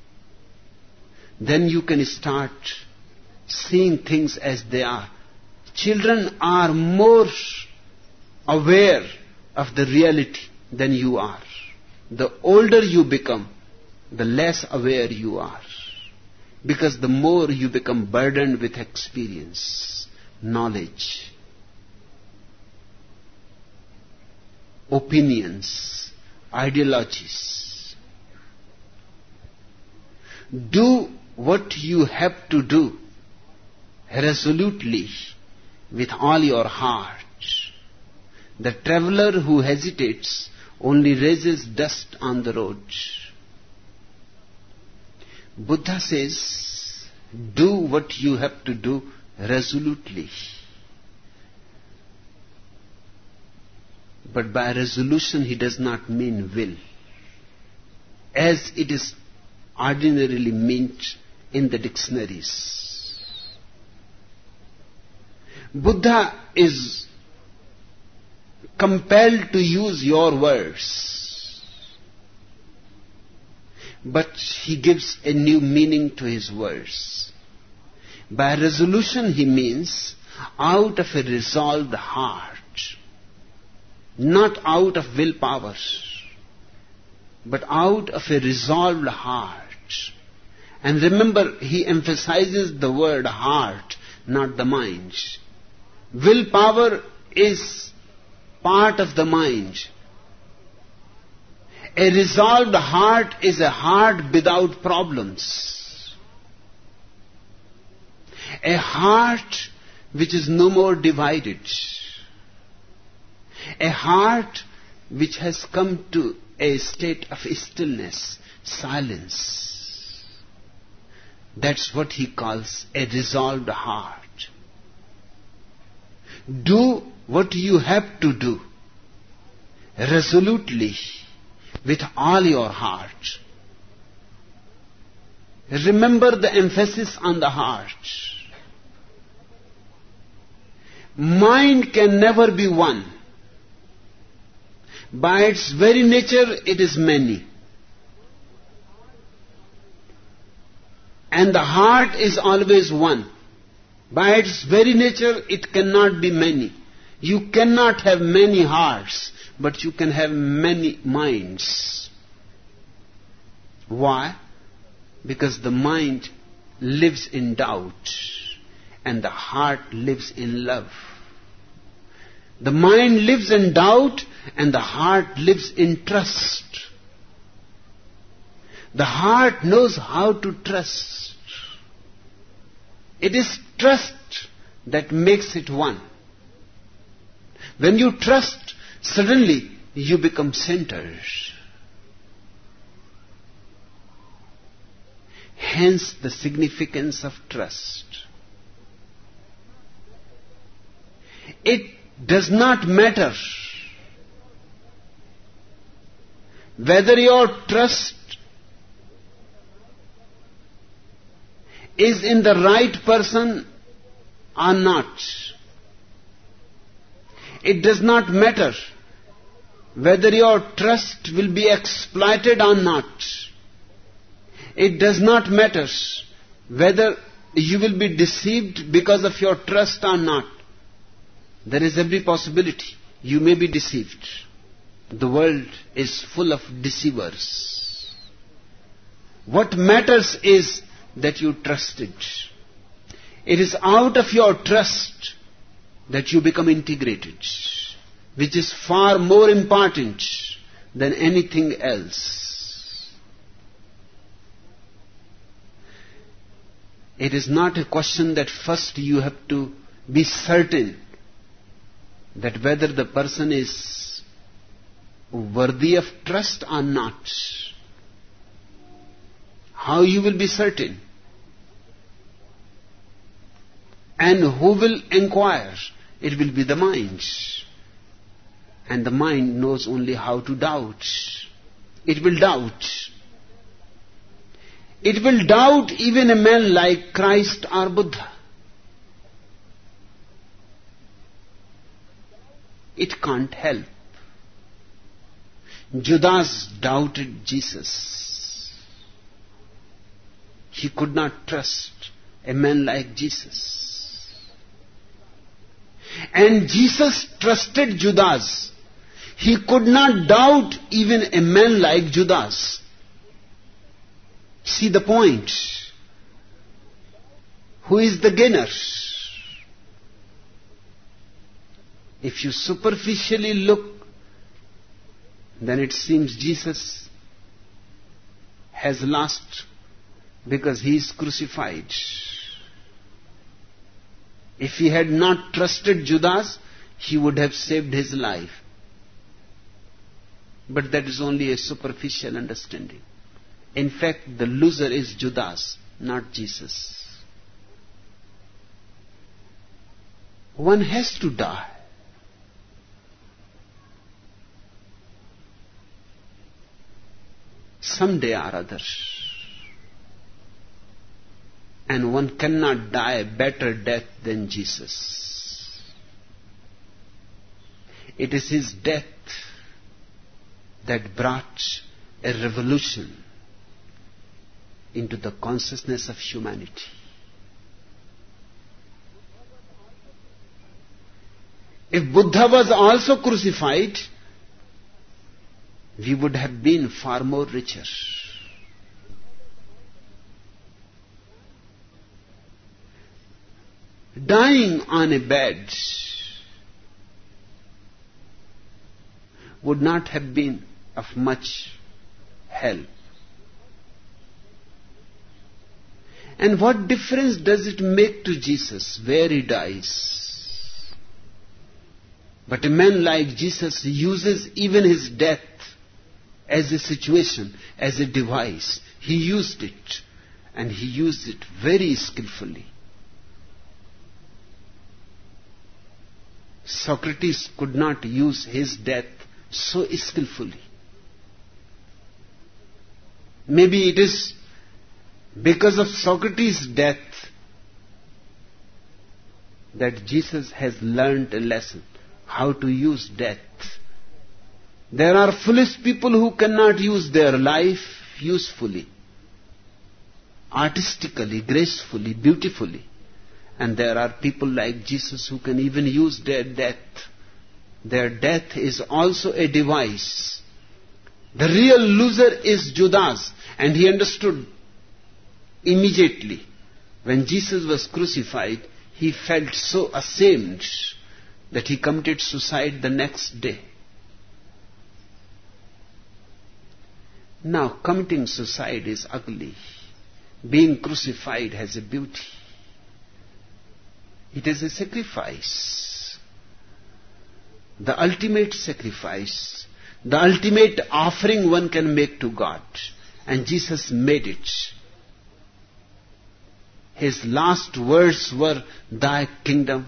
Then you can start seeing things as they are. Children are more aware of the reality than you are. The older you become, the less aware you are. Because the more you become burdened with experience, knowledge, opinions, ideologies. Do what you have to do resolutely with all your heart. The traveler who hesitates only raises dust on the road. Buddha says, do what you have to do resolutely. But by resolution he does not mean will, as it is ordinarily meant in the dictionaries. Buddha is compelled to use your words, but he gives a new meaning to his words. By resolution he means out of a resolved heart, not out of willpower, but out of a resolved heart. And remember, he emphasizes the word heart, not the mind. Willpower is part of the mind. A resolved heart is a heart without problems. A heart which is no more divided. A heart which has come to a state of stillness, silence. That's what he calls a resolved heart. Do what you have to do resolutely with all your heart. Remember the emphasis on the heart. Mind can never be one. By its very nature, it is many. And the heart is always one. By its very nature, it cannot be many. You cannot have many hearts, but you can have many minds. Why? Because the mind lives in doubt, and the heart lives in love. The mind lives in doubt, and the heart lives in trust. The heart knows how to trust. It is trust that makes it one. When you trust, suddenly you become centered. Hence the significance of trust. It does not matter whether your trust is in the right person or not. It does not matter whether your trust will be exploited or not. It does not matter whether you will be deceived because of your trust or not. There is every possibility you may be deceived. The world is full of deceivers. What matters is that you trusted. It is out of your trust that you become integrated, which is far more important than anything else. It is not a question that first you have to be certain that whether the person is worthy of trust or not. How you will be certain? And who will inquire? It will be the mind. And the mind knows only how to doubt. It will doubt. It will doubt even a man like Christ or Buddha. It can't help. Judas doubted Jesus. He could not trust a man like Jesus. And Jesus trusted Judas. He could not doubt even a man like Judas. See the point. Who is the gainer? If you superficially look, then it seems Jesus has lost because he is crucified. If he had not trusted Judas, he would have saved his life. But that is only a superficial understanding. In fact, the loser is Judas, not Jesus. One has to die. Someday or other. And one cannot die a better death than Jesus. It is his death that brought a revolution into the consciousness of humanity. If Buddha was also crucified, we would have been far more richer. Dying on a bed would not have been of much help. And what difference does it make to Jesus where he dies? But a man like Jesus uses even his death as a situation, as a device. He used it, and he used it very skillfully. Socrates could not use his death so skillfully. Maybe it is because of Socrates' death that Jesus has learned a lesson, how to use death. There are foolish people who cannot use their life usefully, artistically, gracefully, beautifully. And there are people like Jesus who can even use their death. Their death is also a device. The real loser is Judas, and he understood immediately. When Jesus was crucified, he felt so ashamed that he committed suicide the next day. Now, committing suicide is ugly. Being crucified has a beauty. It is a sacrifice. The ultimate sacrifice. The ultimate offering one can make to God. And Jesus made it. His last words were, "Thy kingdom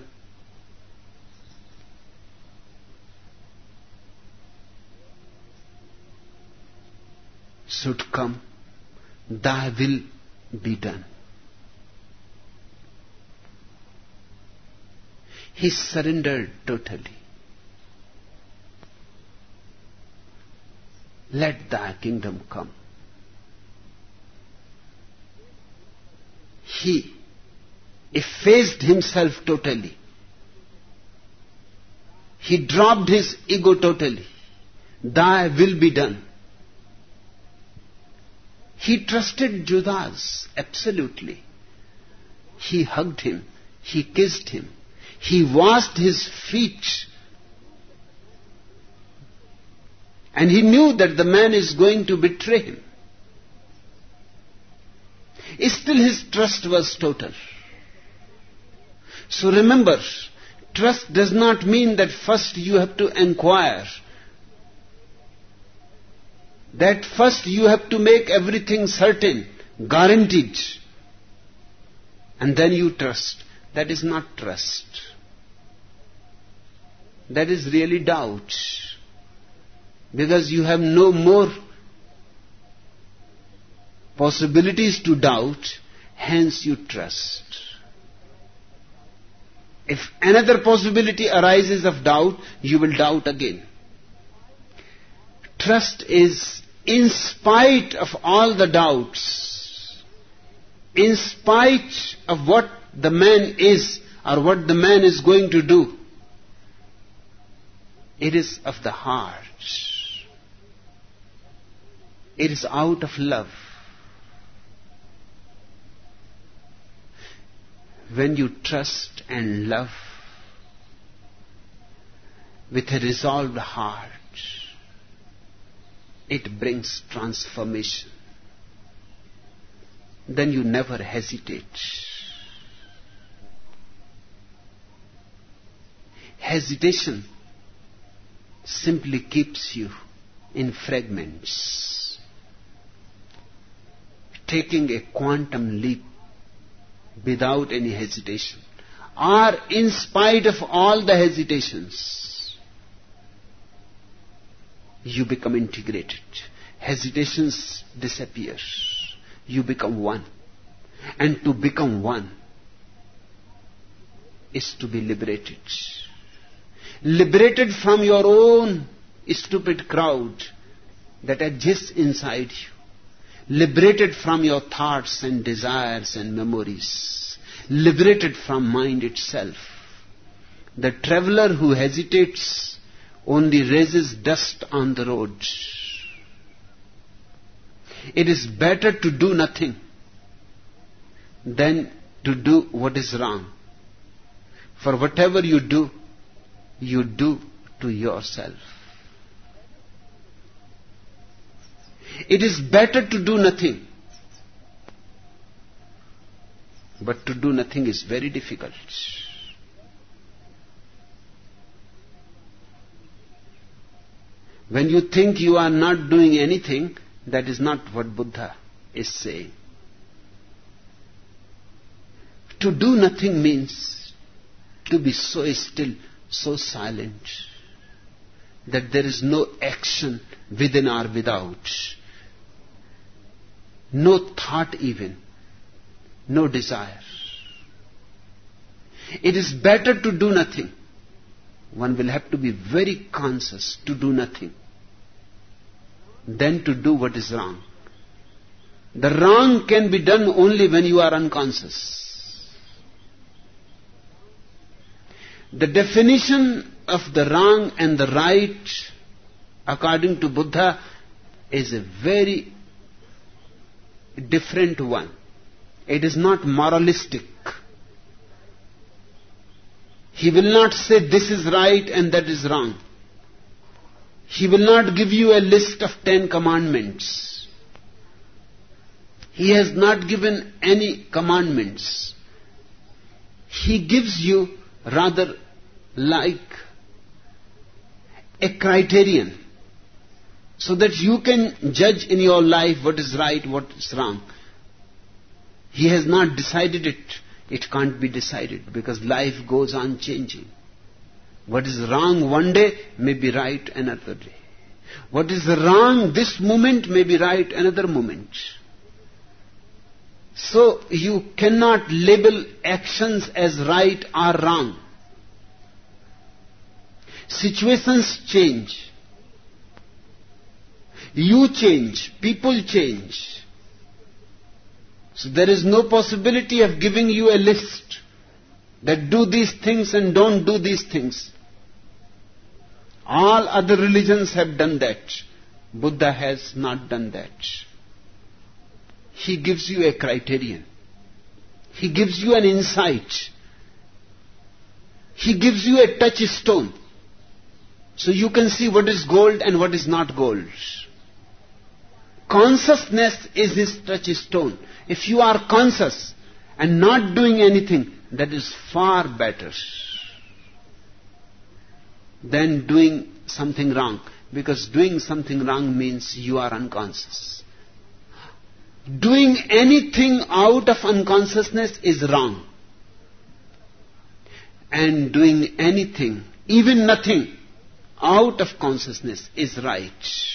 should come, thy will be done." He surrendered totally. Let thy kingdom come. He effaced himself totally. He dropped his ego totally. Thy will be done. He trusted Judas absolutely. He hugged him. He kissed him. He washed his feet. And he knew that the man is going to betray him. Still his trust was total. So remember, trust does not mean that first you have to inquire. That first you have to make everything certain, guaranteed. And then you trust. That is not trust. That is really doubt. Because you have no more possibilities to doubt, hence you trust. If another possibility arises of doubt, you will doubt again. Trust is in spite of all the doubts, in spite of what the man is or what the man is going to do. It is of the heart. It is out of love. When you trust and love with a resolved heart, it brings transformation. Then you never hesitate. Hesitation simply keeps you in fragments. Taking a quantum leap without any hesitation, or in spite of all the hesitations, you become integrated. Hesitations disappear. You become one. And to become one is to be liberated. Liberated from your own stupid crowd that exists inside you. Liberated from your thoughts and desires and memories. Liberated from mind itself. The traveler who hesitates only raises dust on the road. It is better to do nothing than to do what is wrong. For whatever you do, you do to yourself. It is better to do nothing. But to do nothing is very difficult. When you think you are not doing anything, that is not what Buddha is saying. To do nothing means to be so still, so silent, that there is no action within or without. No thought even. No desire. It is better to do nothing. One will have to be very conscious to do nothing than to do what is wrong. The wrong can be done only when you are unconscious. The definition of the wrong and the right, according to Buddha, is a very different one. It is not moralistic. He will not say this is right and that is wrong. He will not give you a list of ten commandments. He has not given any commandments. He gives you rather like a criterion, so that you can judge in your life what is right, what is wrong. He has not decided it. It can't be decided because life goes on changing. What is wrong one day may be right another day. What is wrong this moment may be right another moment. So you cannot label actions as right or wrong. Situations change. You change. People change. So there is no possibility of giving you a list that do these things and don't do these things. All other religions have done that. Buddha has not done that. He gives you a criterion. He gives you an insight. He gives you a touchstone. So you can see what is gold and what is not gold. Consciousness is his touchstone. If you are conscious and not doing anything, that is far better than doing something wrong. Because doing something wrong means you are unconscious. Doing anything out of unconsciousness is wrong. And doing anything, even nothing, out of consciousness is right.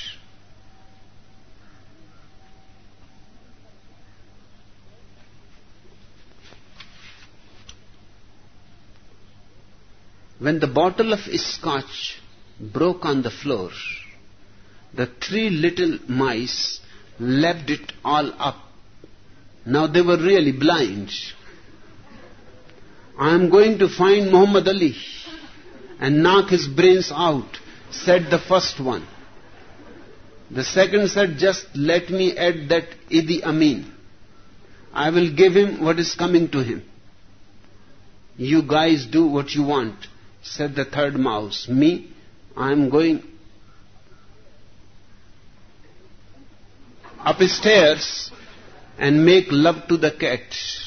When the bottle of scotch broke on the floor, the three little mice lapped it all up. Now they were really blind. I am going to find Muhammad Ali and knock his brains out, said the first one. The second said, just let me add that Idi Amin. I will give him what is coming to him. You guys do what you want, said the third mouse. Me, I am going upstairs and make love to the cat.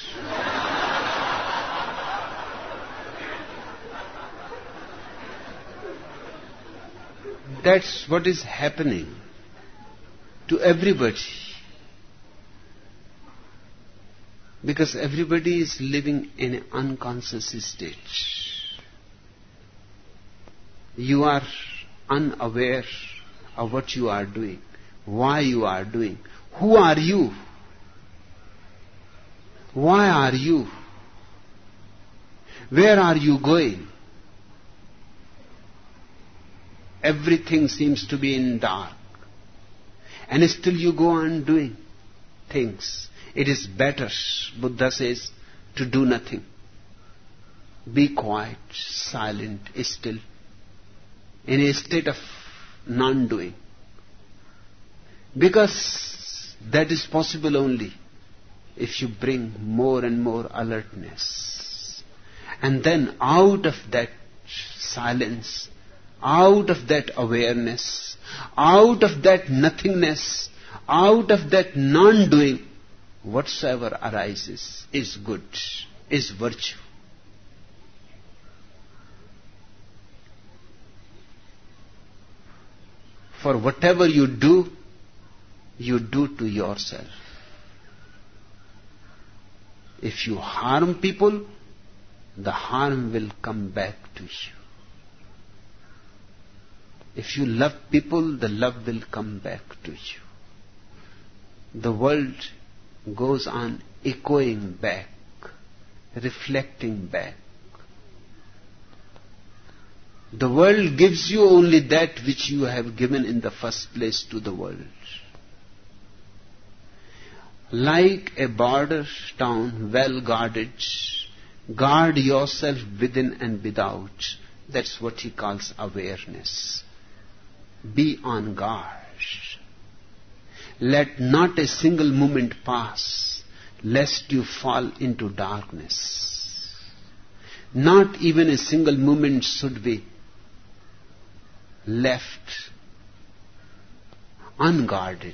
That's what is happening to everybody. Because everybody is living in an unconscious state. You are unaware of what you are doing, why you are doing. Who are you? Why are you? Where are you going? Everything seems to be in dark. And still you go on doing things. It is better, Buddha says, to do nothing. Be quiet, silent, still, in a state of non-doing. Because that is possible only if you bring more and more alertness. And then out of that silence, out of that awareness, out of that nothingness, out of that non-doing, whatsoever arises is good, is virtue. For whatever you do, you do to yourself. If you harm people, the harm will come back to you. If you love people, the love will come back to you. The world goes on echoing back, reflecting back. The world gives you only that which you have given in the first place to the world. Like a border town well guarded, guard yourself within and without. That's what he calls awareness. Be on guard. Let not a single moment pass, lest you fall into darkness. Not even a single moment should be left unguarded.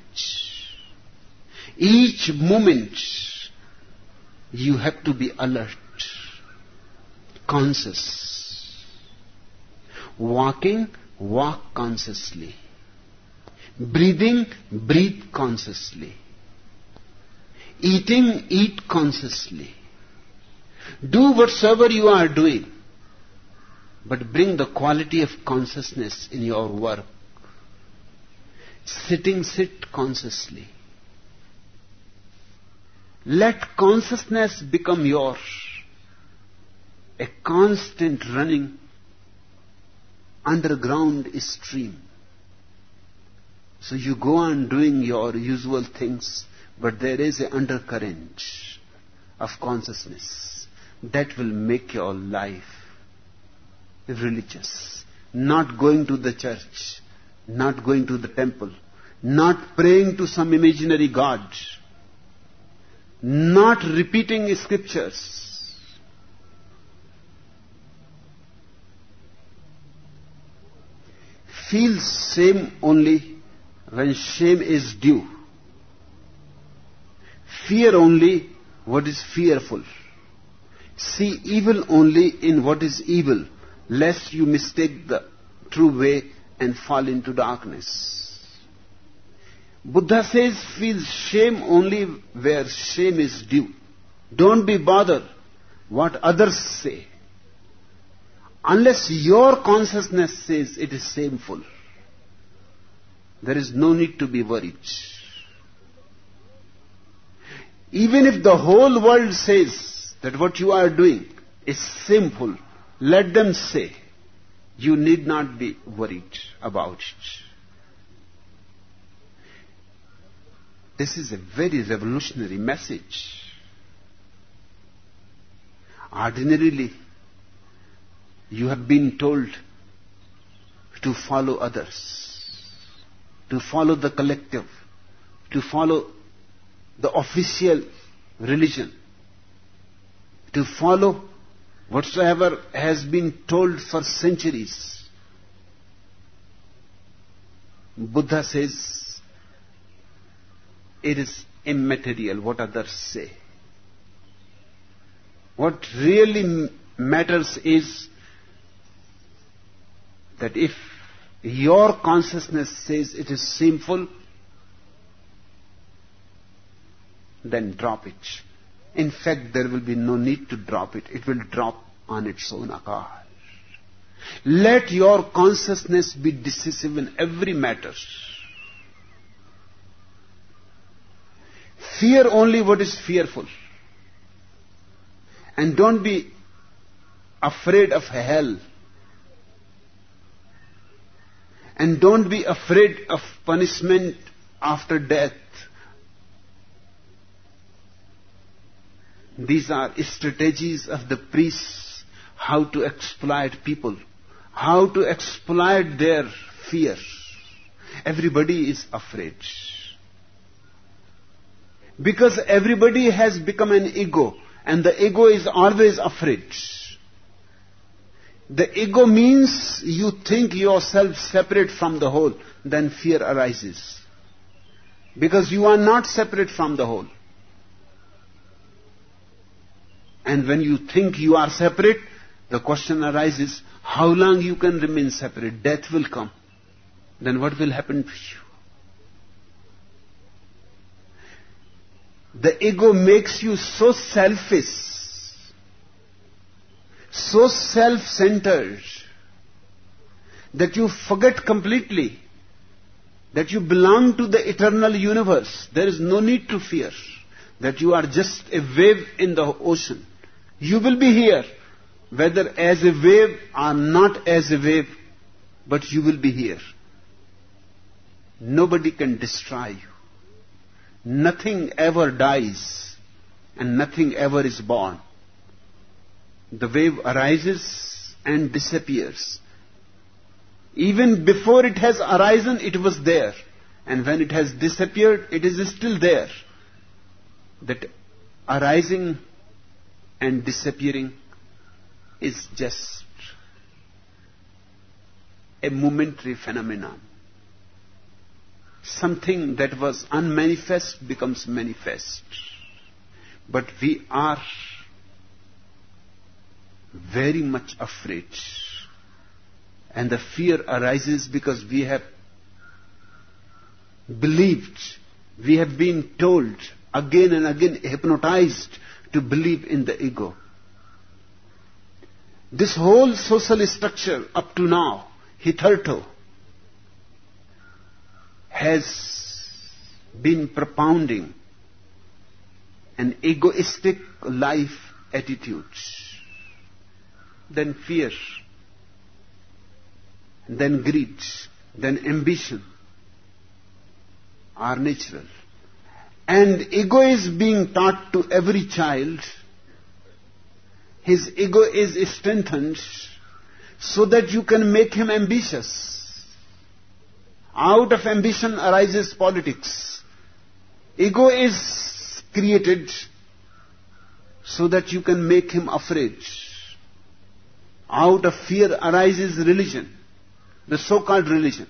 Each moment you have to be alert, conscious. Walking, walk consciously. Breathing, breathe consciously. Eating, eat consciously. Do whatsoever you are doing, but bring the quality of consciousness in your work. Sitting, sit consciously. Let consciousness become yours, a constant running underground stream. So you go on doing your usual things, but there is an undercurrent of consciousness that will make your life religious. Not going to the church, not going to the temple, not praying to some imaginary god, not repeating scriptures. Feel shame only when shame is due. Fear only what is fearful. See evil only in what is evil, lest you mistake the true way and fall into darkness. Buddha says, feel shame only where shame is due. Don't be bothered what others say, unless your consciousness says it is shameful. There is no need to be worried. Even if the whole world says that what you are doing is sinful, let them say. You need not be worried about it. This is a very revolutionary message. Ordinarily, you have been told to follow others, to follow the collective, to follow the official religion, to follow whatsoever has been told for centuries. Buddha says, it is immaterial what others say. What really matters is that if your consciousness says it is sinful, then drop it. In fact, there will be no need to drop it. It will drop on its own account. Let your consciousness be decisive in every matter. Fear only what is fearful. And don't be afraid of hell. And don't be afraid of punishment after death. These are strategies of the priests, how to exploit people, how to exploit their fear. Everybody is afraid. Because everybody has become an ego, and the ego is always afraid. The ego means you think yourself separate from the whole, then fear arises. Because you are not separate from the whole. And when you think you are separate, the question arises, how long you can remain separate? Death will come. Then what will happen to you? The ego makes you so selfish, so self-centered, that you forget completely that you belong to the eternal universe. There is no need to fear that you are just a wave in the ocean. You will be here, whether as a wave or not as a wave, but you will be here. Nobody can destroy you. Nothing ever dies, and nothing ever is born. The wave arises and disappears. Even before it has arisen, it was there. And when it has disappeared, it is still there. That arising and disappearing is just a momentary phenomenon. Something that was unmanifest becomes manifest. But we are very much afraid. And the fear arises because we have believed, we have been told again and again, hypnotized to believe in the ego. This whole social structure up to now, hitherto, has been propounding an egoistic life attitude. Then fear. then greed, then ambition are natural. And ego is being taught to every child. His ego is strengthened so that you can make him ambitious. Out of ambition arises politics. Ego is created so that you can make him afraid. Out of fear arises religion, the so-called religion.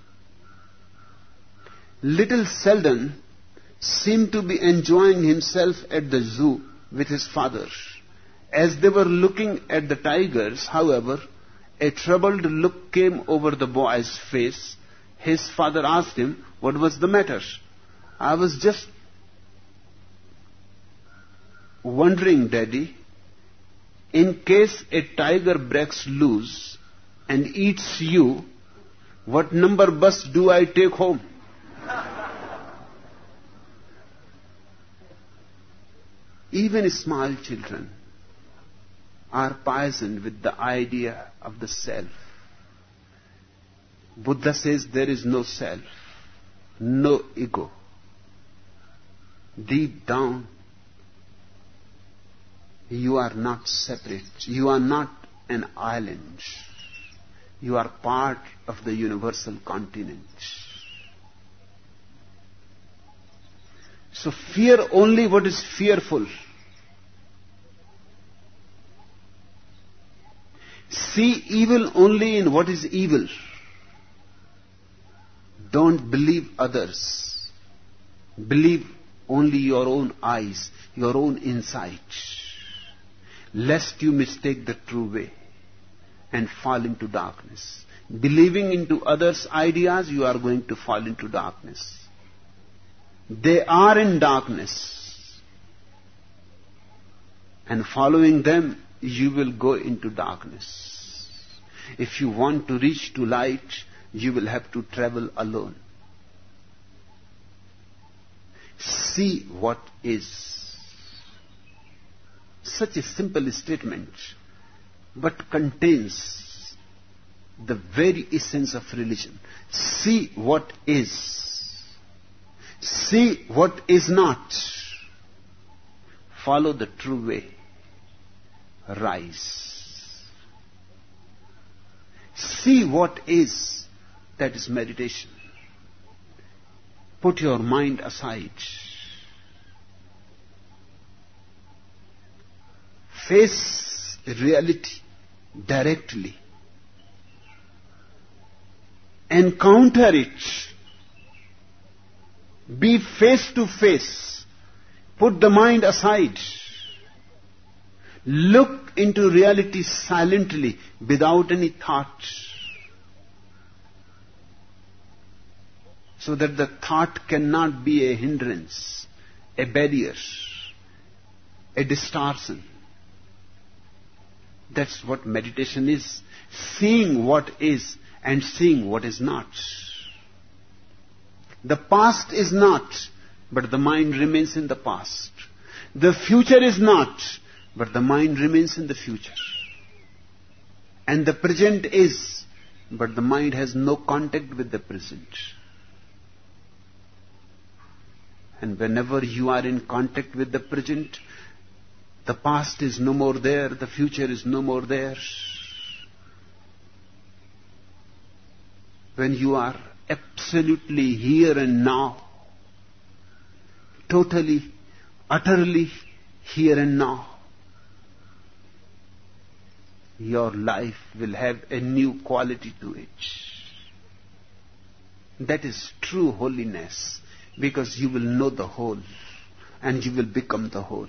Little Selden seemed to be enjoying himself at the zoo with his father. As they were looking at the tigers, however, a troubled look came over the boy's face. His father asked him, "What was the matter?" "I was just wondering, Daddy, in case a tiger breaks loose and eats you, what number bus do I take home?" Even small children are poisoned with the idea of the self. Buddha says there is no self, no ego. Deep down, you are not separate. You are not an island. You are part of the universal continent. So fear only what is fearful. See evil only in what is evil. Don't believe others. Believe only your own eyes, your own insight, lest you mistake the true way and fall into darkness. Believing into others' ideas, you are going to fall into darkness. They are in darkness, and following them, you will go into darkness. If you want to reach to light, you will have to travel alone. See what is. Such a simple statement, but contains the very essence of religion. See what is. See what is not. Follow the true way. Rise. See what is. That is meditation. Put your mind aside. Face reality directly. Encounter it. Be face to face. Put the mind aside. Look into reality silently, without any thought, so that the thought cannot be a hindrance, a barrier, a distortion. That's what meditation is. Seeing what is and seeing what is not. The past is not, but the mind remains in the past. The future is not, but the mind remains in the future. And the present is, but the mind has no contact with the present. And whenever you are in contact with the present, the past is no more there, the future is no more there. When you are absolutely here and now, totally, utterly here and now, your life will have a new quality to it. That is true holiness, because you will know the whole and you will become the whole.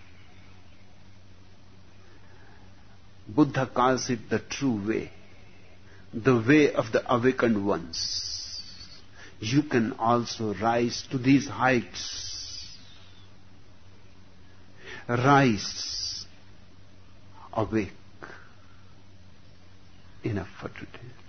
Buddha calls it the true way, the way of the awakened ones. You can also rise to these heights. Rise, awake. Enough for today.